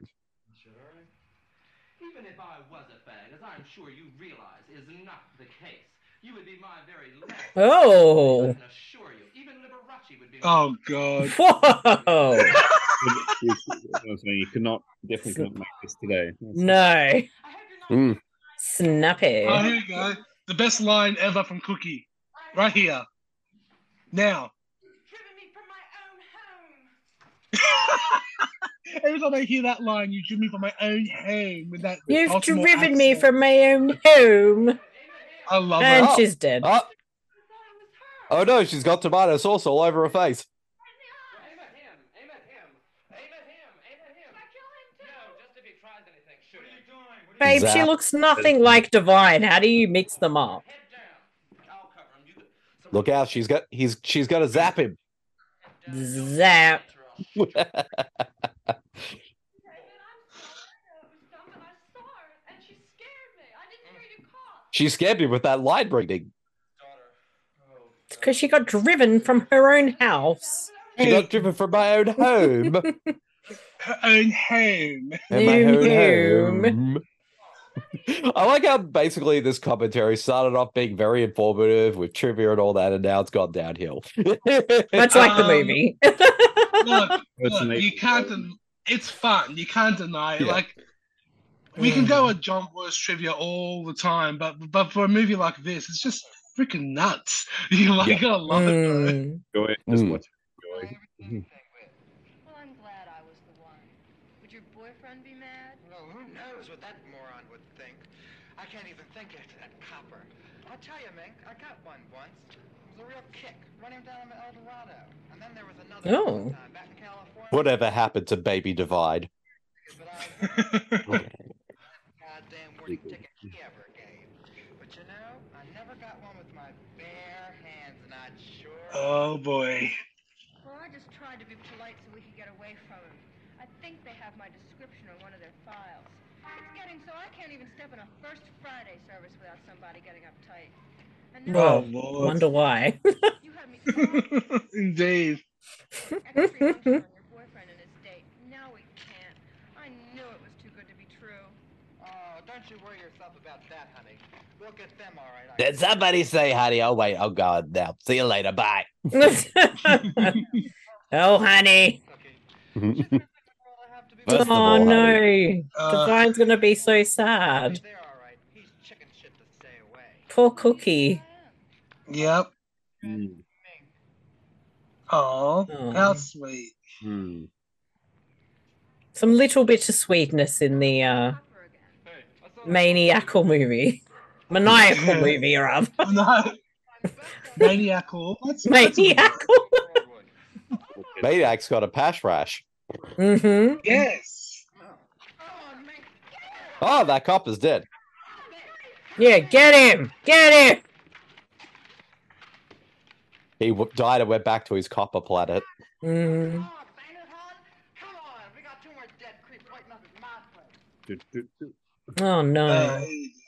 Even if I was a fag, as I'm sure you realize is not the case, you would be my very last. Oh. I can assure you, even Liberace would be. Oh, God. Whoa. You definitely cannot make this today. No. Mm. Snappy. Oh, here we go. The best line ever from Cookie. Right here. Now. Every time I hear that line, you driven me from my own home with that. You've Baltimore driven me accent. from my own home. I love And it. she's dead. Oh no, she's got tomato sauce all over her face. Babe, she Zap. looks nothing like Divine. How do you mix them up? Look out, she's gonna zap him. Zap. She scared me with that line reading. It's because she got driven from her own house. She got driven from my own home. Her own home. And my own home. I like how basically this commentary started off being very informative with trivia and all that, and now it's gone downhill. Much like the movie. Look, you can't. It's fun. You can't deny it. Yeah. Like we can go with John Waters trivia all the time, but for a movie like this, it's just freaking nuts. You gotta love it, bro. Go ahead, just watch it. Well, I'm glad I was the one. Would your boyfriend be mad? Well, who knows what that moron would think? I can't even think after that copper. I'll tell you, Mink, I got one once. It was a real kick, running down El Dorado. And then there was another Oh. time back in California. Whatever happened to Baby Divide? Goddamn worst ticket he ever gave. But you know, I never got one with my bare hands, and I'd sure. Oh boy. Well, I just tried to be polite so we could get away from him. I think they have my description on one of their files. It's getting so I can't even step in a First Friday service without somebody getting uptight. And Well, Lord. wonder why. you had me all Indeed. extra on your boyfriend and his date. No, we can't. I knew it was too good to be true. Oh, don't you worry yourself about that, honey. We'll get them all right. Did somebody say, honey? Oh, wait. Oh, God. Now. See you later. Bye. Oh, honey. First of Oh, all, no. honey. Divine's going to be so sad. Poor Cookie. Yep. Oh, how sweet. Some little bits of sweetness in the maniacal movie. Maniacal movie, rather. Maniacal. Maniacal. Maniac's got a pash rash. Mm-hmm. Yes. Oh, that cop is dead. Yeah, get him! Get him! He died and went back to his copper planet. Mm. Oh no.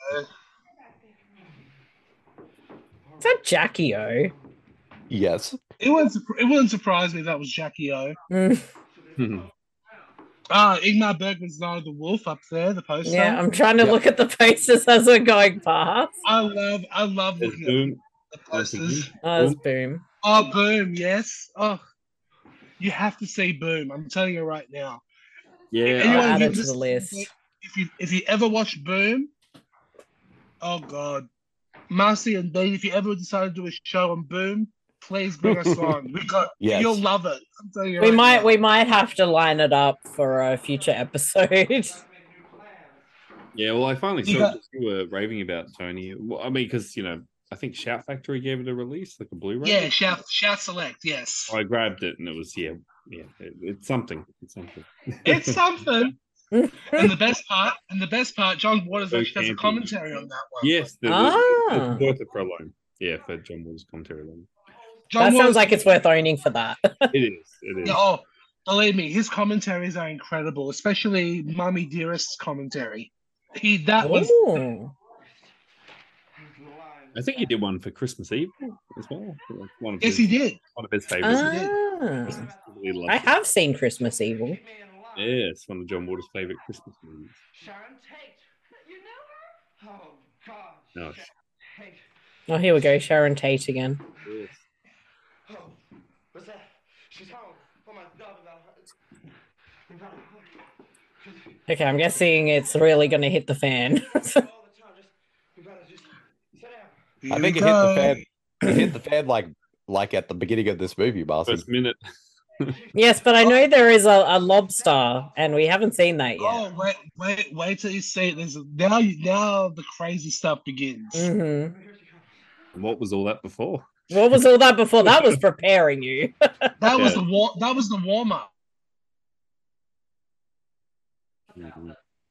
Is that Jackie O? Yes. It wouldn't surprise me if that was Jackie O. Mm. Ingmar Bergman's Night of the Wolf up there, the poster. Yeah, I'm trying to look at the posters as we're going past. I love looking at the posters. Oh, it's Boom. Oh, Boom, yes. Oh, you have to see Boom. I'm telling you right now. Yeah, I'll add it to the list. If you ever watch Boom, oh God, Marcy and Dean, if you ever decide to do a show on Boom, please bring us on. Yes. You'll love it. I'm telling you We right now. might have to line it up for a future episode. Yeah, well, I finally saw it. You were raving about Tony. Well, I mean, because I think Shout Factory gave it a release, like a Blu-ray. Yeah, Shout Select, yes. I grabbed it and it was it's something. It's something. It's something. And the best part, John Waters actually has a commentary on that one. Yes, it's worth it for alone. Yeah, for John Waters' commentary alone. That sounds like it's worth owning for that. It is. Yeah, oh, believe me, his commentaries are incredible, especially Mummy Dearest's commentary. I think he did one for Christmas Eve as well. He did. One of his favorites. I have seen Christmas Evil. Yeah, it's one of John Waters' favorite Christmas movies. Sharon Tate. You know her? Oh, God. No. Oh, here we go. Sharon Tate again. Yes. Oh, what's that? She's home. Oh, my God. Okay, I'm guessing it's really going to hit the fan. I think it hit the fan. It hit the fan like at the beginning of this movie, Marcy. First minute. Yes, but I know there is a lobster, and we haven't seen that yet. Oh, wait till you see it. Now the crazy stuff begins. Mm-hmm. What was all that before? What was all that before? That was preparing you. That was the warm up. Mm-hmm.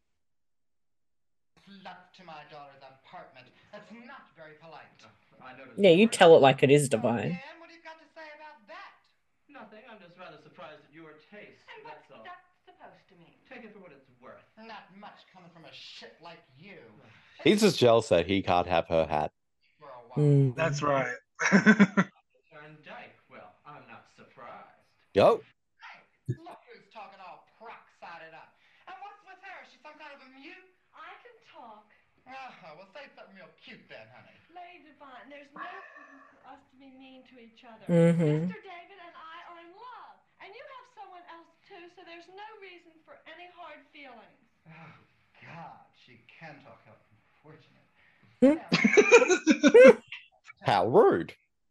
Left to my daughter's apartment. That's not very polite. Yeah, you tell it like it is, Divine. What do you got to say about that? Nothing. I'm just rather surprised at your taste. And what's That's all. that supposed to mean? Take it for what it's worth. Not much coming from a shit like you. He's just jealous that he can't have her hat. That's right. Sharon Dyke. Well, I'm not surprised. Yo. Look who's talking all prock-sided up. And what's with her? She's some kind of a mute? I can talk. Well, say something real cute then, honey. Lady Divine, there's no reason for us to be mean to each other. Mm-hmm. Mr. David and I are in love. And you have someone else, too, so there's no reason for any hard feelings. Oh, God, she can talk. How unfortunate. How rude.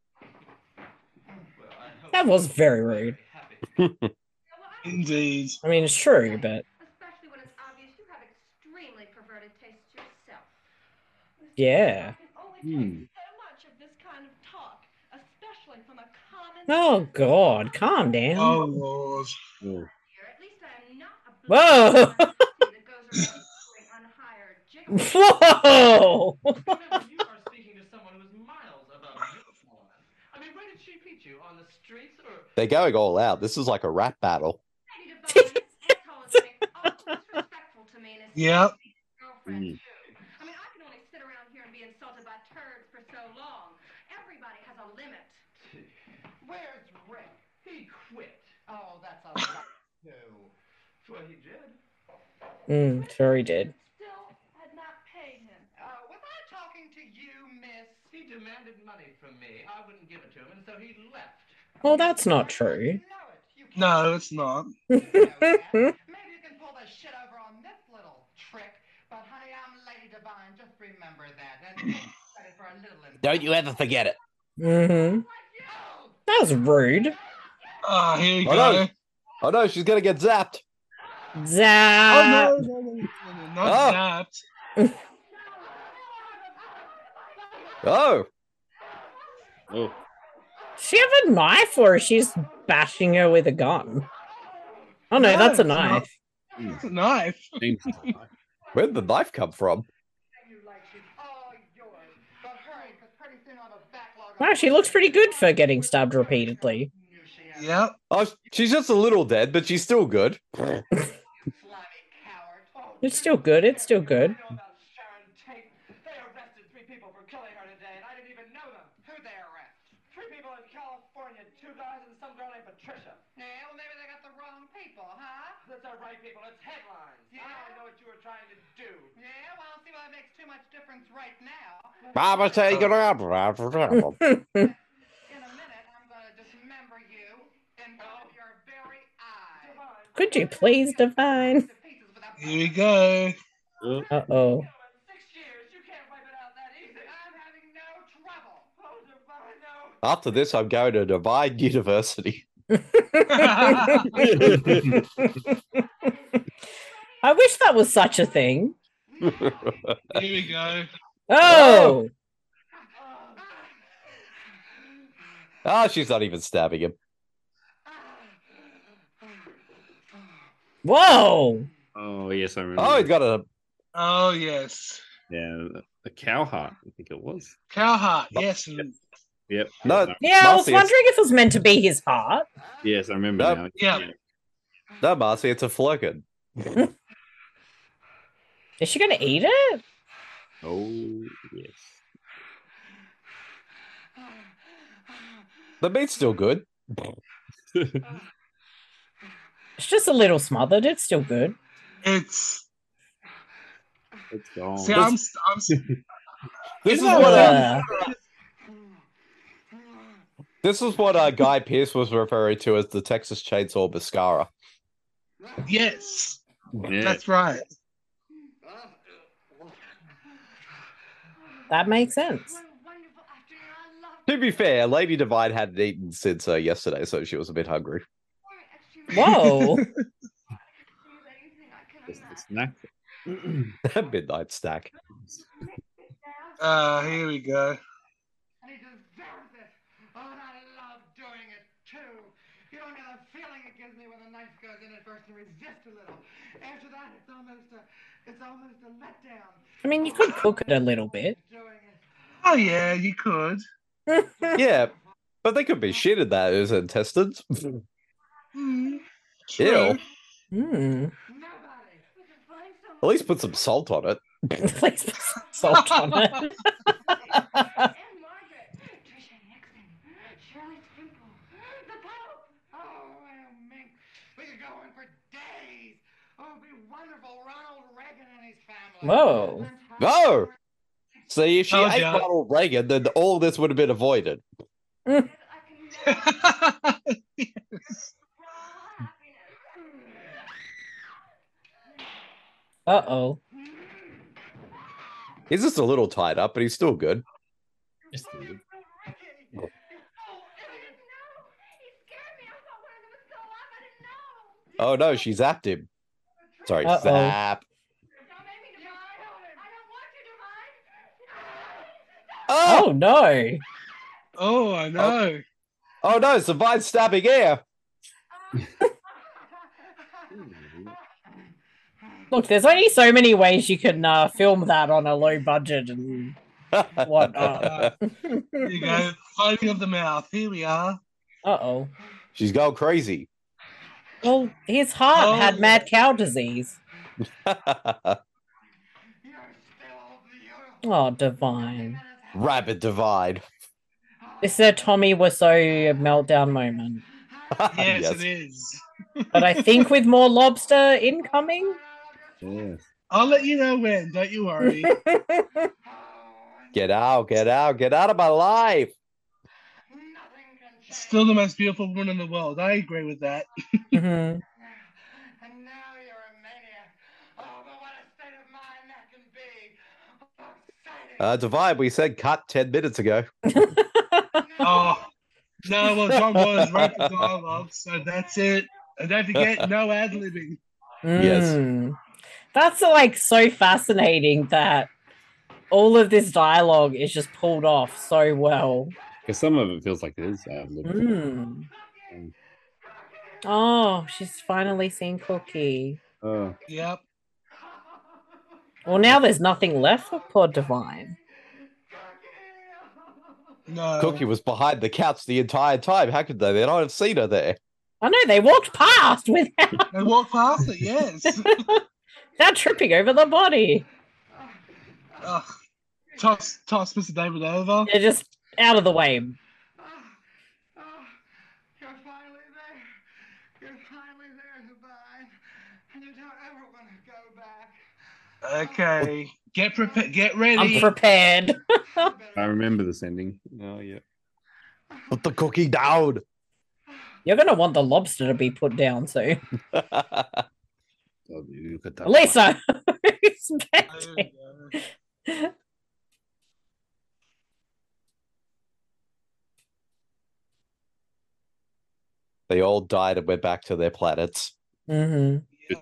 That was very rude. Indeed. I mean, it's true, but Especially when it's obvious you have extremely perverted tastes yourself. yeah. So much of this kind of talk, especially from a common... Oh God, calm down. Oh Lord. At least I am not a Whoa. that goes around doing unhired jiggles. Whoa. You are speaking to someone who's miles above you. I mean, where did she meet you? On the streets or... They're going all out. This is like a rap battle. Disrespectful to me and his Yep. girlfriend, too. I mean, I can only sit around here and be insulted by turds for so long. Everybody has a limit. Where's Rick? He quit. Oh, that's a lot, too. Well, he did. Sure he did. Still had not paid him. Was I talking to you, miss? He demanded money from me. I wouldn't give it to him, and so he left. Well, that's not true. No, it's not. Maybe you can pull the shit over on this little trick, but honey, I'm Lady Divine. Just remember that. And credit for a little. Don't you ever forget it. Mm-hmm. That was rude. Oh, here we Oh, go. no. Oh no, she's gonna get zapped. Zap. Oh no, not zapped. Oh. Oh. Does she have a knife or is she just bashing her with a gun? Oh no, that's a it's not. knife. It's a knife. Where did the knife come from? Wow, she looks pretty good for getting stabbed repeatedly. Yep. Oh, she's just a little dead, but she's still good. It's still good. It's still good. Yeah, well, maybe they got the wrong people, huh? That's the right people. It's headlines. Yeah. I know what you were trying to do. Yeah, well, I'll see why it makes too much difference right now. Mama, take it out. In a minute, I'm going to dismember you in front of your very eyes. Could you please define? Here we go. Uh-oh. After this, I'm going to Divine University. I wish that was such a thing. Here we go. Oh! Oh, she's not even stabbing him. Whoa! Oh, yes, I remember. Oh, he's got a... Oh, yes. Yeah, a cow heart, I think it was. Cow heart, yes. And... Yep. No, Yeah, I was wondering if it was meant to be his heart. Yes, I remember No. now. Yeah. No, Marcy, it's a flerken. Is she going to eat it? Oh, yes. The meat's still good. It's just a little smothered. It's still good. It's gone. See, This is what Guy Pearce was referring to as the Texas Chainsaw Mascara. Yes, Yeah. that's right. That makes sense. To be fair, Lady Divine hadn't eaten since yesterday, so she was a bit hungry. Whoa. Just a snack. Midnight snack. Here we go. And he deserves it. Oh, and I love doing it, too. You don't know the feeling it gives me when the knife goes in at first and resist a little. After that, it's almost a letdown. I mean, you could cook it a little bit. Oh, yeah, you could. Yeah, but they could be shit in that as intestines. Mm, Ew. Hmm. At least put some salt on it. At least put some salt on it. Whoa. No! See, if she Oh, ate God. Ronald Reagan, then all this would have been avoided. Uh-oh. He's just a little tied up, but he's still good. Oh no, she zapped him. Sorry, Uh-oh. zap. Oh! Oh, no. Oh, I know. Oh no, it's Divine stabbing air. Look, there's only so many ways you can film that on a low budget and whatnot. Here you go. Fighting of the mouth. Here we are. Uh-oh. She's going crazy. Well, his heart had mad cow disease. Oh, Divine. Rapid Divine. This is a Tommy Wiseau meltdown moment. Yes, it is. But I think with more lobster incoming. Yes. I'll let you know when. Don't you worry. Get out, get out, get out of my life. Still the most beautiful woman in the world. I agree with that. Mhm. Divine, we said cut 10 minutes ago. Oh, No, well, John Waters wrote the dialogue, so that's it. And don't forget, no ad-libbing. Yes. That's like so fascinating that all of this dialogue is just pulled off so well. Because some of it feels like it is ad-libbed. Oh, she's finally seen Cookie. Yep. Well, now there's nothing left for poor Divine. No. Cookie was behind the couch the entire time. How could they not have seen her there? I know, they walked past without... They walked past it, yes. They're tripping over the body. Toss Mr. David over. They're just out of the way. You're finally there. You're finally there, Divine. And you don't ever want to go back. Okay. Get ready. I'm prepared. I remember this ending. Oh, yeah. Put the cookie down. You're going to want the lobster to be put down soon. Lisa! They all died and went back to their planets. I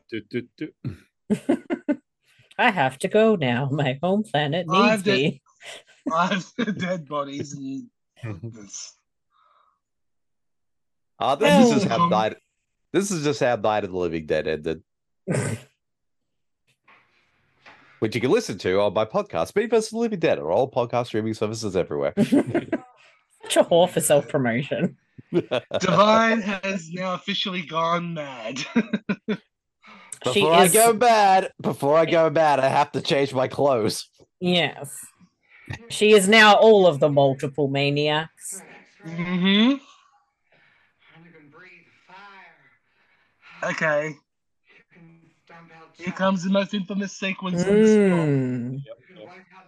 have to go now. My home planet needs me. 5 dead bodies. And... This is how Night. This is just how Night of the Living Dead ended. Which you can listen to on my podcast, Me vs. the Living Dead, or all podcast streaming services everywhere. Such a whore for self-promotion. Divine has now officially gone mad. Before I go bad, I have to change my clothes. Yes. She is now all of the multiple maniacs. Mm-hmm. Okay. Here comes the most infamous sequence in the story.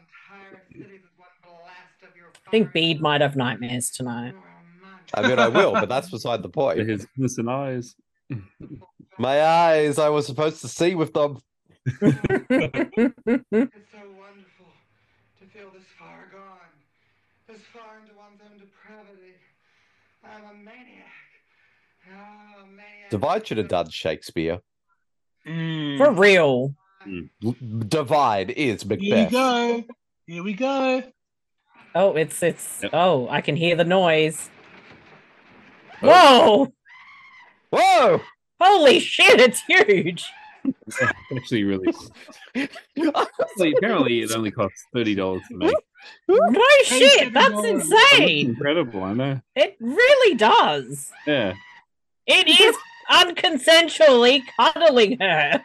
I think Bede might have nightmares tonight. I mean, I will, but that's beside the point. His innocent eyes. My eyes, I was supposed to see with them. It's so wonderful to feel this far gone, this far into one's own depravity. I'm a maniac. Oh, a maniac. Divine should have done Shakespeare. For real. Divine is Macbeth. Here we go. Oh, it's. Oh, I can hear the noise. Whoa! Whoa! Holy shit! It's huge. Actually, really. Apparently, it only costs $30 to make. No shit! That's insane. Incredible, I know. It really does. Yeah. It is unconsensually cuddling her.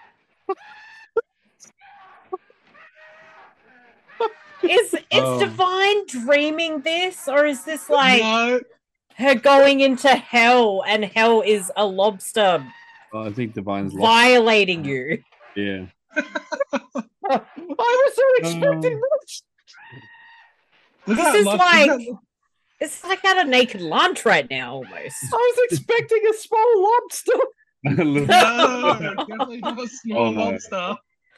Is Divine dreaming this, or is this like her going into hell, and hell is a lobster I think Divine's violating you? Yeah. I was so expecting this. This is like it's like at a naked lunch right now, almost. I was expecting a small lobster. No, definitely not a small lobster.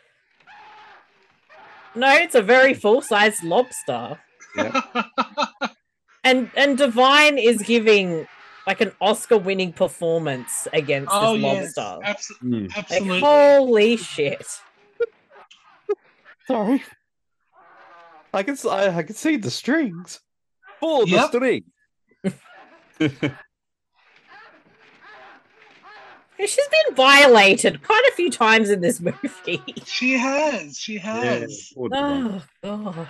No, it's a very full-sized lobster. Yeah. And Divine is giving like an Oscar-winning performance against this lobster. Absolutely. Like, holy shit. Sorry. I can see the strings. Pull the string. She's been violated quite a few times in this movie. She has. Yeah, oh, gosh.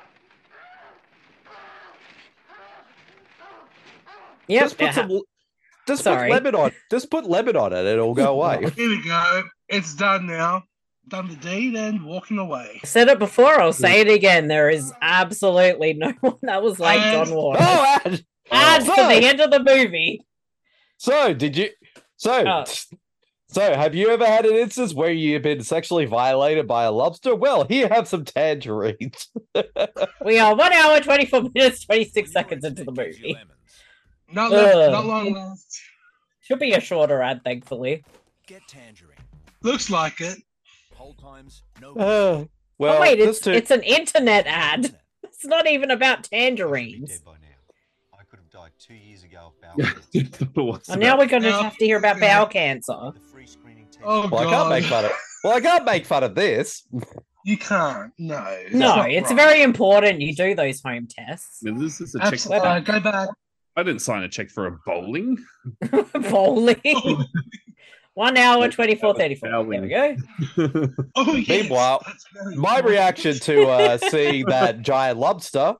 Yep. Just put lemon on. Just put lemon on it, and it'll go away. Here we go. It's done now. Done the deed and walking away. I said it before. I'll say it again. There is absolutely no one that was like John Waters. Add to the end of the movie. So did you? So have you ever had an instance where you've been sexually violated by a lobster? Well, here have some tangerines. We are 1 hour, 24 minutes, 26 seconds into the movie. Not long left. Should be a shorter ad, thankfully. Get tangerine. Looks like it. Hold times, no. Well, oh, wait, it's an internet ad. It's not even about tangerines. I could have died 2 years ago of bowel And now we're going to have to hear about bowel cancer. Oh, Well, I can't make fun of. Well, I can't make fun of this. You can't. No. No, it's very important you do those home tests. This is a check. Absolutely. Go back. I didn't sign a check for a bowling. Bowling. 1 hour, 24:34. There we go. Oh, yes. Meanwhile, my reaction to seeing that giant lobster.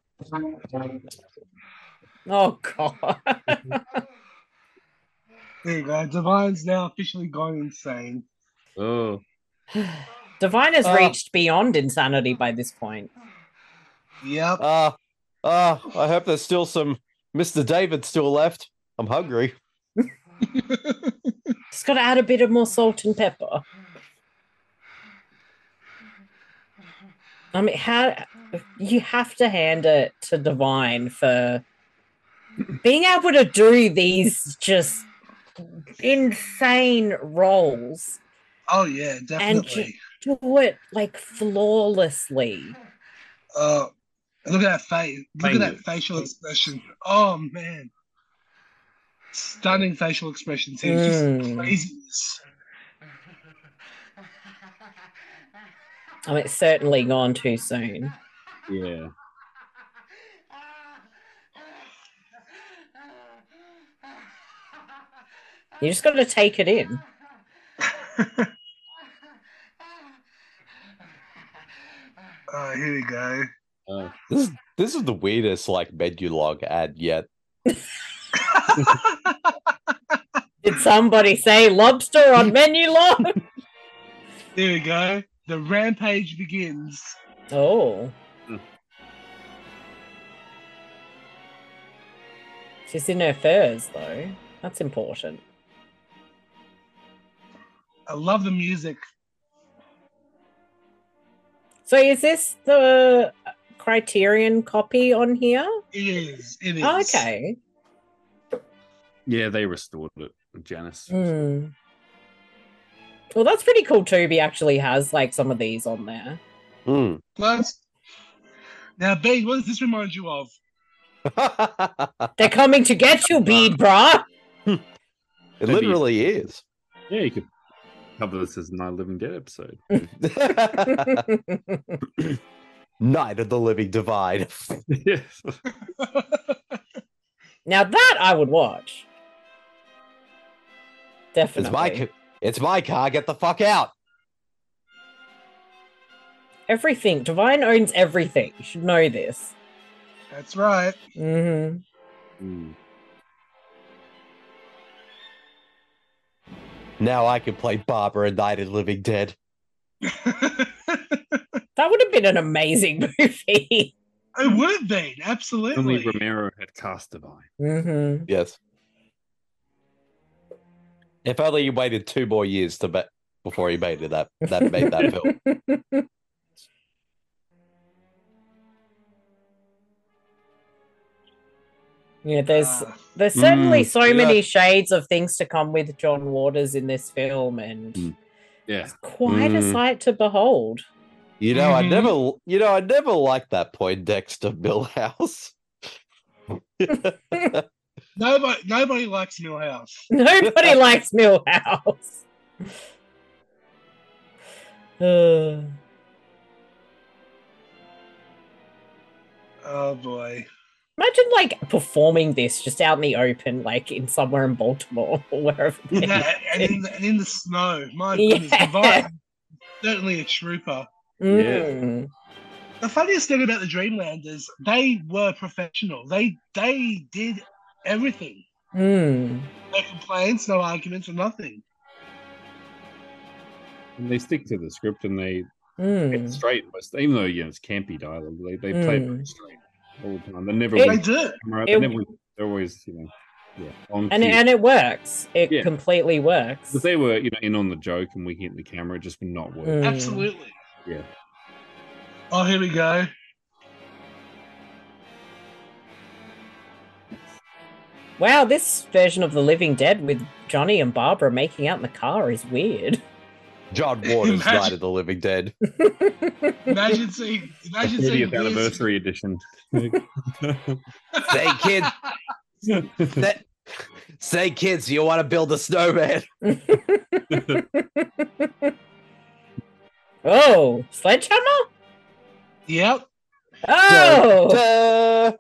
Oh, God. There you go. Divine's now officially gone insane. Oh. Divine has reached beyond insanity by this point. Yep. I hope there's still some Mr. David still left. I'm hungry. Just got to add a bit of more salt and pepper. I mean, how you have to hand it to Divine for being able to do these just insane roles. Oh yeah, definitely. And do it like flawlessly. Look at that face. Look at that facial expression. Oh man. Stunning facial expressions here. Just craziness. I mean, it's certainly gone too soon. Yeah. You just got to take it in. Here we go. This is the weirdest like menu log ad yet. Did somebody say lobster on menu log? There we go. The rampage begins. Oh. She's in her furs, though. That's important. I love the music. So is this the Criterion copy on here? It is. It is. Oh, okay. Yeah, they restored it, Janice. Well, that's pretty cool. Tubi actually has like some of these on there. Plus, now, Bede, what does this remind you of? They're coming to get you, Bede, brah. It literally is. Yeah, you could cover this as Night of the Living Dead episode. Night of the Living Divide. Yes. Now that I would watch. Definitely. It's my car. Get the fuck out. Everything. Divine owns everything. You should know this. That's right. Now I can play Barbara in Night of the Living Dead. That would have been an amazing movie. It would have been, absolutely. Only Romero had cast Divine. Yes. If only he waited 2 more years before he made it that made that film. Yeah, there's certainly so many shades of things to come with John Waters in this film, and it's quite a sight to behold. I never liked that Poindexter Millhouse. Nobody likes Millhouse. Nobody likes Millhouse. Oh boy. Imagine like performing this just out in the open, like in somewhere in Baltimore or wherever. Yeah, and in the snow. My goodness, Divine, certainly a trooper. Yeah. The funniest thing about the Dreamlanders, they were professional. They did everything. No complaints, no arguments, or nothing. And they stick to the script and they get straight. Even though it's campy dialogue, they play it straight all the time. They never. They do. They're always, on cue. And it works. It completely works. If they were, in on the joke and we hit the camera, it just would not work. Absolutely. Yeah. Oh, here we go. Wow, this version of The Living Dead with Johnny and Barbara making out in the car is weird. John Waters, Night of the Living Dead. Imagine seeing 30th anniversary edition. Say, Say, kids, you want to build a snowman? Oh, sledgehammer? Yep. Oh!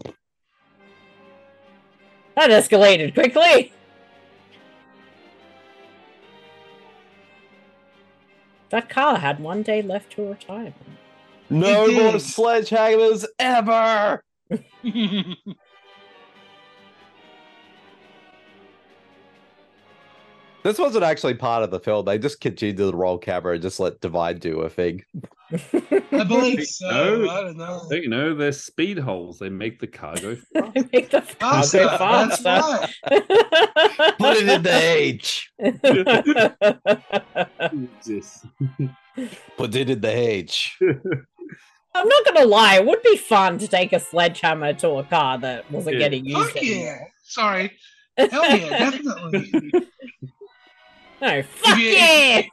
That escalated quickly. That car had 1 day left to retirement. No more sledgehammers ever! This wasn't actually part of the film. They just continued to roll camera and just let Divine do a thing. I believe so. I don't know. You know, they're speed holes. They make the car go fast. They make the car go faster. That's right. Put it in the H. Put it in the H. I'm not going to lie. It would be fun to take a sledgehammer to a car that wasn't getting used Fuck anymore. yeah. Sorry. Hell yeah, definitely. No, fuck yeah!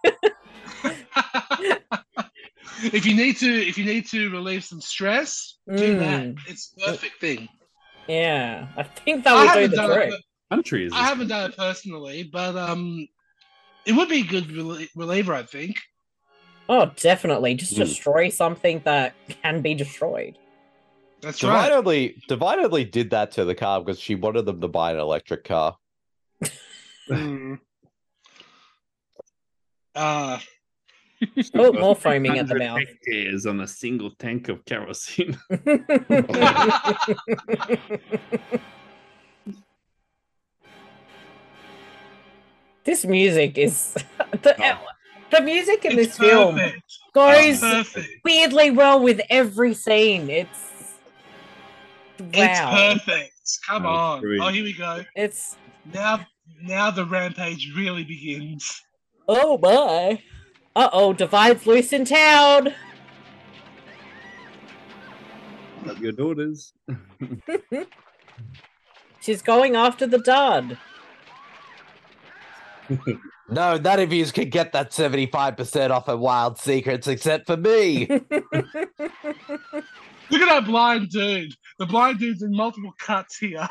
If you need to relieve some stress, do that. It's the perfect thing. Yeah, I think that would do the trick. I haven't done it personally, but it would be a good reliever, I think. Oh, definitely. Just destroy something that can be destroyed. That's Divine right. Divine only did that to the car because she wanted them to buy an electric car. Oh, more foaming at the mouth. Hectares on a single tank of kerosene. This music is the music in this film goes weirdly well with every scene. It's perfect. Come on. Brilliant. Oh, here we go. It's now the rampage really begins. Oh my. Uh-oh, Divine's loose in town. Love your daughters. She's going after the dud. No, none of you can get that 75% off of Wild Secrets except for me. Look at that blind dude. The blind dude's in multiple cuts here.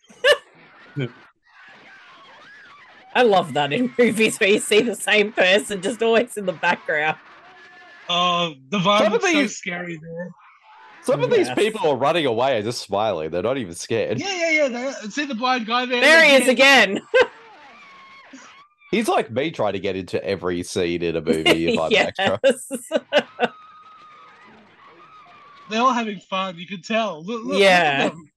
I love that in movies where you see the same person just always in the background. Oh, the vibe is so scary there. Some of these people are running away and just smiling. They're not even scared. Yeah. See the blind guy there? There he is again. He's like me trying to get into every scene in a movie if I'm extra. They're all having fun. You can tell. Look Yeah. at them.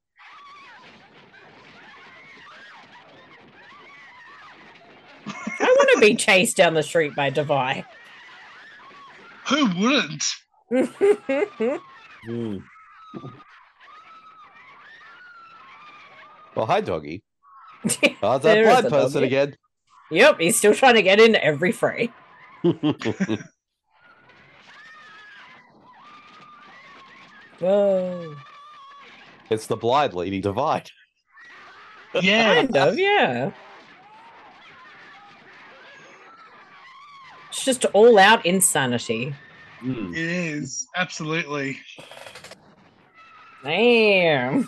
I want to be chased down the street by Divine. Who wouldn't? Well, hi, doggy. Oh, it's that blind person doggy again. Yep, he's still trying to get into every frame. Whoa. It's the blind lady Divine. Yeah. Kind of, yeah. It's just all out insanity. It is. Absolutely. Damn.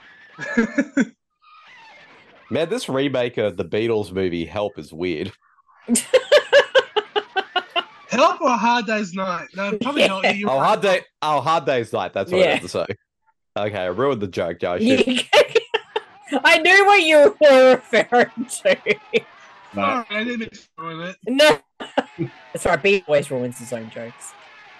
Man, this remake of the Beatles movie Help is weird. Help or Hard Day's Night? No, probably not. Hard Day's Night. That's what I meant to say. Okay, I ruined the joke, Josh. I knew what you were referring to. Sorry, I didn't explain it. No. That's right, B always ruins his own jokes.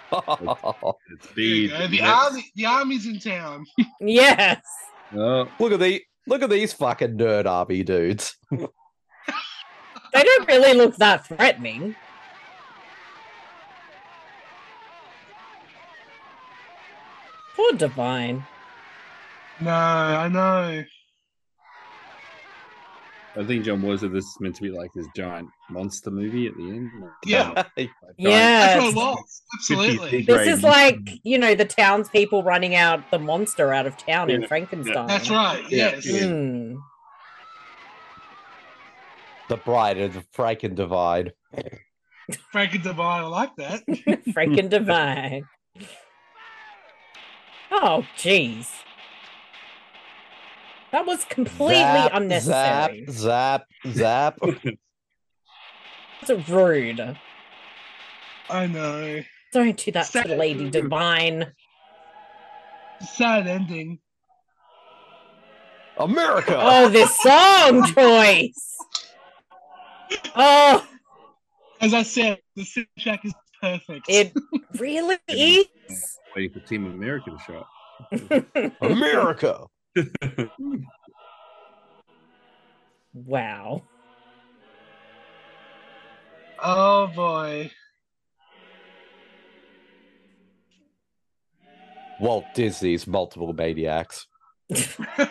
The army's in town. Yes. Look at these fucking nerd army dudes. They don't really look that threatening. Poor Divine. No, I know. I think John Waters said this is meant to be like this giant monster movie at the end. Yeah. Yeah. That's what it was. Absolutely. This is like, the townspeople running out the monster out of town in Frankenstein. That's right. Yes. Mm. The Bride of the Franken Divide. Franken Divide, I like that. Franken Divide. Oh, jeez. That was completely unnecessary. Zap. That's rude. I know. Don't do that to Lady Divine. Sad ending. America. Oh, this song choice. Oh, as I said, the soundtrack is perfect. It really is. Waiting for Team America to show up. America. Wow. Oh boy. Walt Disney's multiple maniacs. They're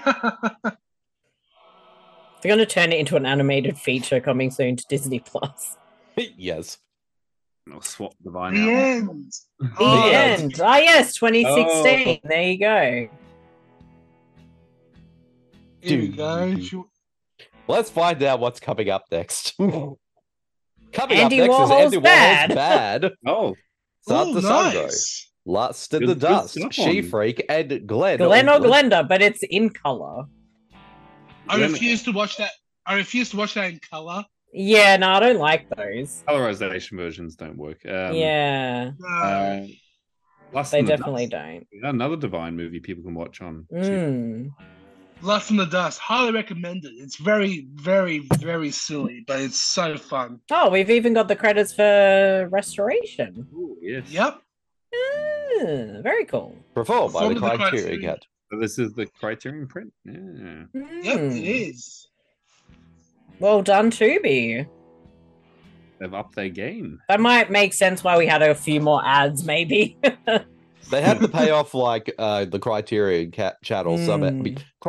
going to turn it into an animated feature coming soon to Disney Plus. Yes. I'll swap Divine The out. end. The end. Ah, yes, 2016. Oh. There you go. Here we go. Let's find out what's coming up next. Coming Andy up next Warhol's is Andy Bad. Warhol's Bad. Oh. Start the Sunday. Nice. Last in the Good Dust. stuff She on. Freak and Glenn. Glenn or Glenda, but it's in color. I refuse to watch that. I refuse to watch that in color. Yeah, no, I don't like those. Colorization versions don't work. Yeah, Lust they in the definitely Dust. don't. Yeah, another Divine movie people can watch on. Lust in the Dust. Highly recommended. It's very, very, very silly, but it's so fun. Oh, we've even got the credits for restoration. Ooh, yes. Yep. Very cool. Performed by the Performed by the Criterion Criterion. Cat. So this is the Criterion print. Yeah. Yep, it is. Well done, Tubi. They've upped their game. That might make sense why we had a few more ads, maybe. They had to pay off like the Criterion Cat channel somehow.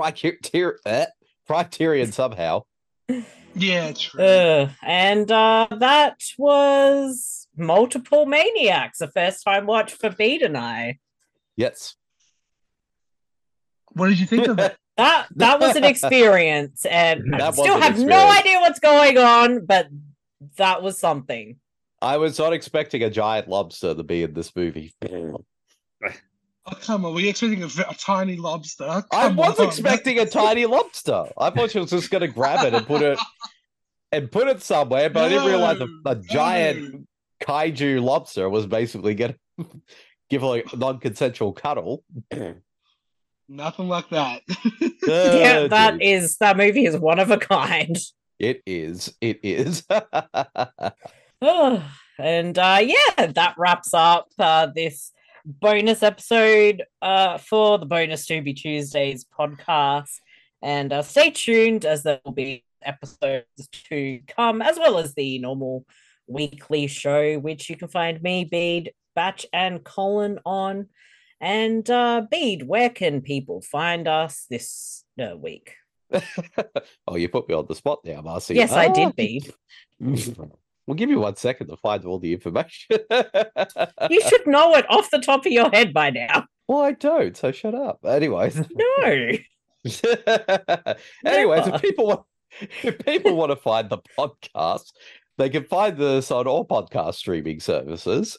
Criterion somehow. Yeah, true. And that was Multiple Maniacs, a first time watch for Bede and I. Yes. What did you think of it? That was an experience, and I That was still an have no experience. idea what's going on, but that was something. I was not expecting a giant lobster to be in this movie. Oh, come on. Were you expecting a tiny lobster? I Come was on. expecting a tiny lobster. I thought she was just going to grab it and put it somewhere, but I didn't realize a giant kaiju lobster was basically going to give her a non-consensual cuddle. Nothing like that. Yeah, that movie is one of a kind. It is. It is. Oh, and yeah, that wraps up this bonus episode for the Bonus To Be Tuesdays podcast. And stay tuned, as there will be episodes to come, as well as the normal weekly show, which you can find me, Bede, Batch, and Colin on. And Bede, where can people find us this week? Oh, you put me on the spot now, Marcy. Yes, I did, Bede. We'll give you 1 second to find all the information. You should know it off the top of your head by now. Well, I don't, so shut up. Anyways. No. Anyways, if people want to find the podcast, they can find this on all podcast streaming services.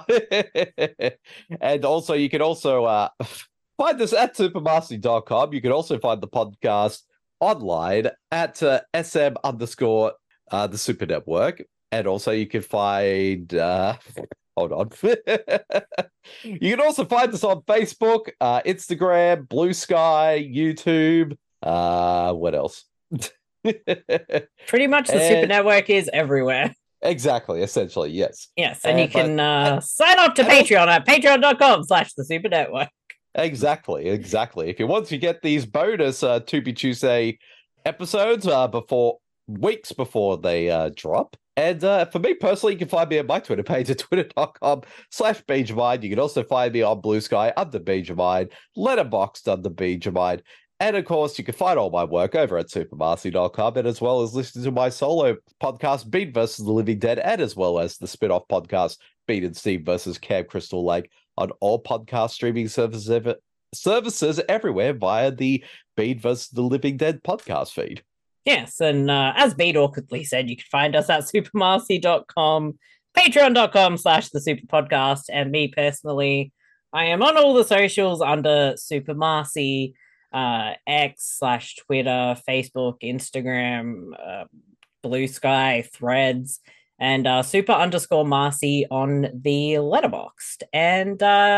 And also, you can also find this at supermastery.com. You can also find the podcast online at SM _ the Super Network. And also, you can find. Hold on. You can also find us on Facebook, Instagram, Blue Sky, YouTube. What else? Pretty much the Super Network is everywhere. Exactly, essentially, yes. Yes, and you can sign up to Patreon at patreon.com/the Super Network. Exactly. If you want to get these bonus To Be Tuesday episodes weeks before they drop. And for me personally, you can find me on my Twitter page at twitter.com/BedeJamind. You can also find me on Blue Sky under BedeJamind, Letterboxd under BedeJamind. And of course, you can find all my work over at supermastery.com, and as well as listen to my solo podcast, Bede vs. the Living Dead, and as well as the spin-off podcast, Bede and Steve vs. Camp Crystal Lake, on all podcast streaming services everywhere via the Bede vs. the Living Dead podcast feed. Yes, and as Bede awkwardly said, you can find us at supermarcy.com, patreon.com/the Super Podcast, and me personally, I am on all the socials under Super Marcy. X/Twitter, Facebook, Instagram, Blue Sky, Threads, and super_Marcy on the Letterboxd. And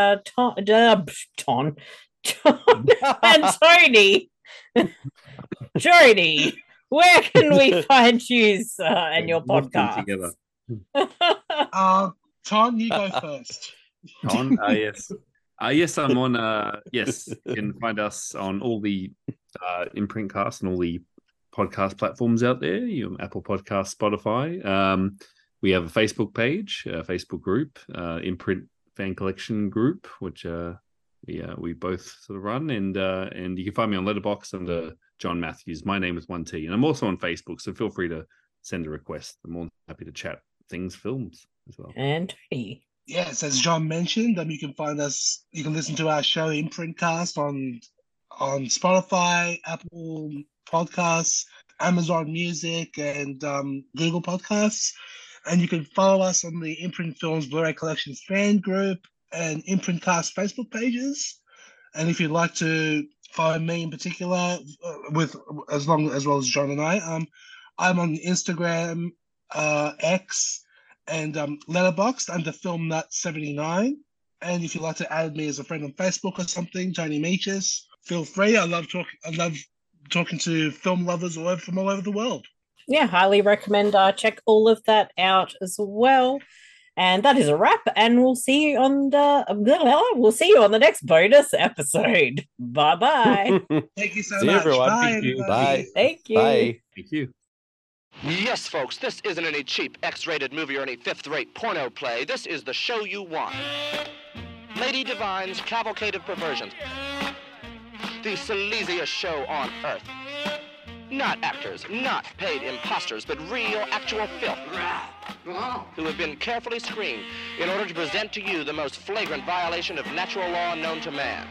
Ton and Tony. Jody, where can we find you and your podcast? Ton, you go first. Ton, yes. Yes, I'm on. Yes, you can find us on all the Imprintcast and all the podcast platforms out there. Apple Podcasts, Spotify. We have a Facebook page, a Facebook group, Imprint Fan Collection Group, which we both sort of run, and you can find me on Letterboxd under John Matthews. My name is 1T, and I'm also on Facebook, so feel free to send a request. I'm more than happy to chat films as well. And Tony. Yes, as John mentioned, you can find us. You can listen to our show Imprintcast on Spotify, Apple Podcasts, Amazon Music, and Google Podcasts. And you can follow us on the Imprint Films Blu-ray Collections fan group and Imprintcast Facebook pages. And if you'd like to follow me in particular, as well as John and I, I'm on Instagram, X, and Letterboxd under FilmNut79. And if you'd like to add me as a friend on Facebook or something, Tony Meachus, feel free. I love talking to film lovers from all over the world. Yeah, highly recommend check all of that out as well. And that is a wrap, and we'll see you on the next bonus episode. Bye-bye. Thank you so See much. everyone. Bye, Thank you. everybody. Bye. Thank you. Bye. Thank you. Yes, folks, this isn't any cheap X-rated movie or any fifth-rate porno play. This is the show you want. Lady Divine's Cavalcade of Perversions. The sleaziest show on earth. Not actors, not paid imposters, but real, actual filth. Who have been carefully screened in order to present to you the most flagrant violation of natural law known to man.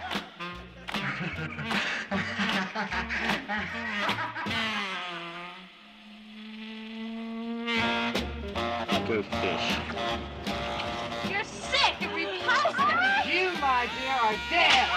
Go fish. You're sick and repulsive. You, my dear, are dead.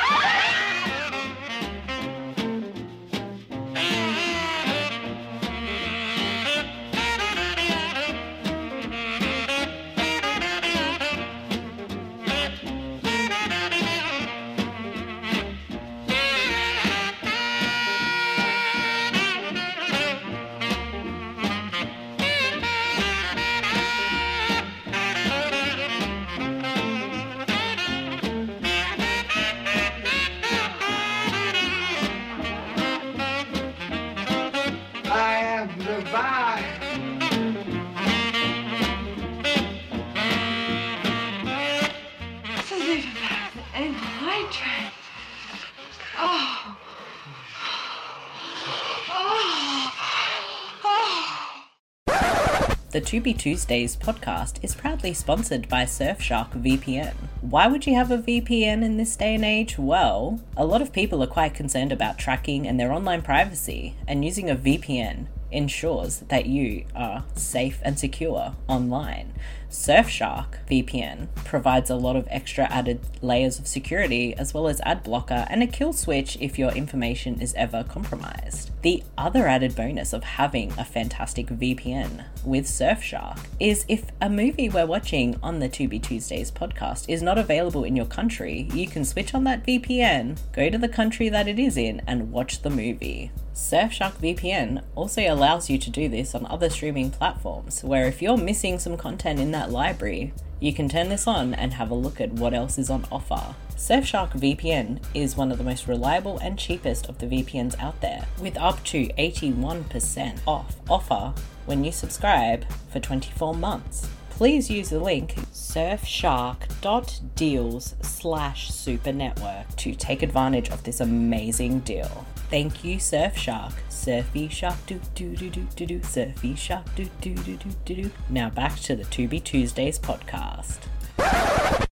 The To Be Tuesdays podcast is proudly sponsored by Surfshark VPN. Why would you have a VPN in this day and age? Well, a lot of people are quite concerned about tracking and their online privacy, and using a VPN ensures that you are safe and secure online. Surfshark VPN provides a lot of extra added layers of security, as well as ad blocker and a kill switch if your information is ever compromised. The other added bonus of having a fantastic VPN with Surfshark is if a movie we're watching on the To Be Tuesdays podcast is not available in your country, you can switch on that VPN, go to the country that it is in, and watch the movie. Surfshark VPN also allows you to do this on other streaming platforms, where if you're missing some content in that library, you can turn this on and have a look at what else is on offer. Surfshark VPN is one of the most reliable and cheapest of the VPNs out there, with up to 81% off offer when you subscribe for 24 months. Please use the link surfshark.deals/supernetwork to take advantage of this amazing deal. Thank you, Surfshark. Surfy shark do do do do do do. Surfy shark do do do do do do. Now back to the To Be Tuesdays podcast.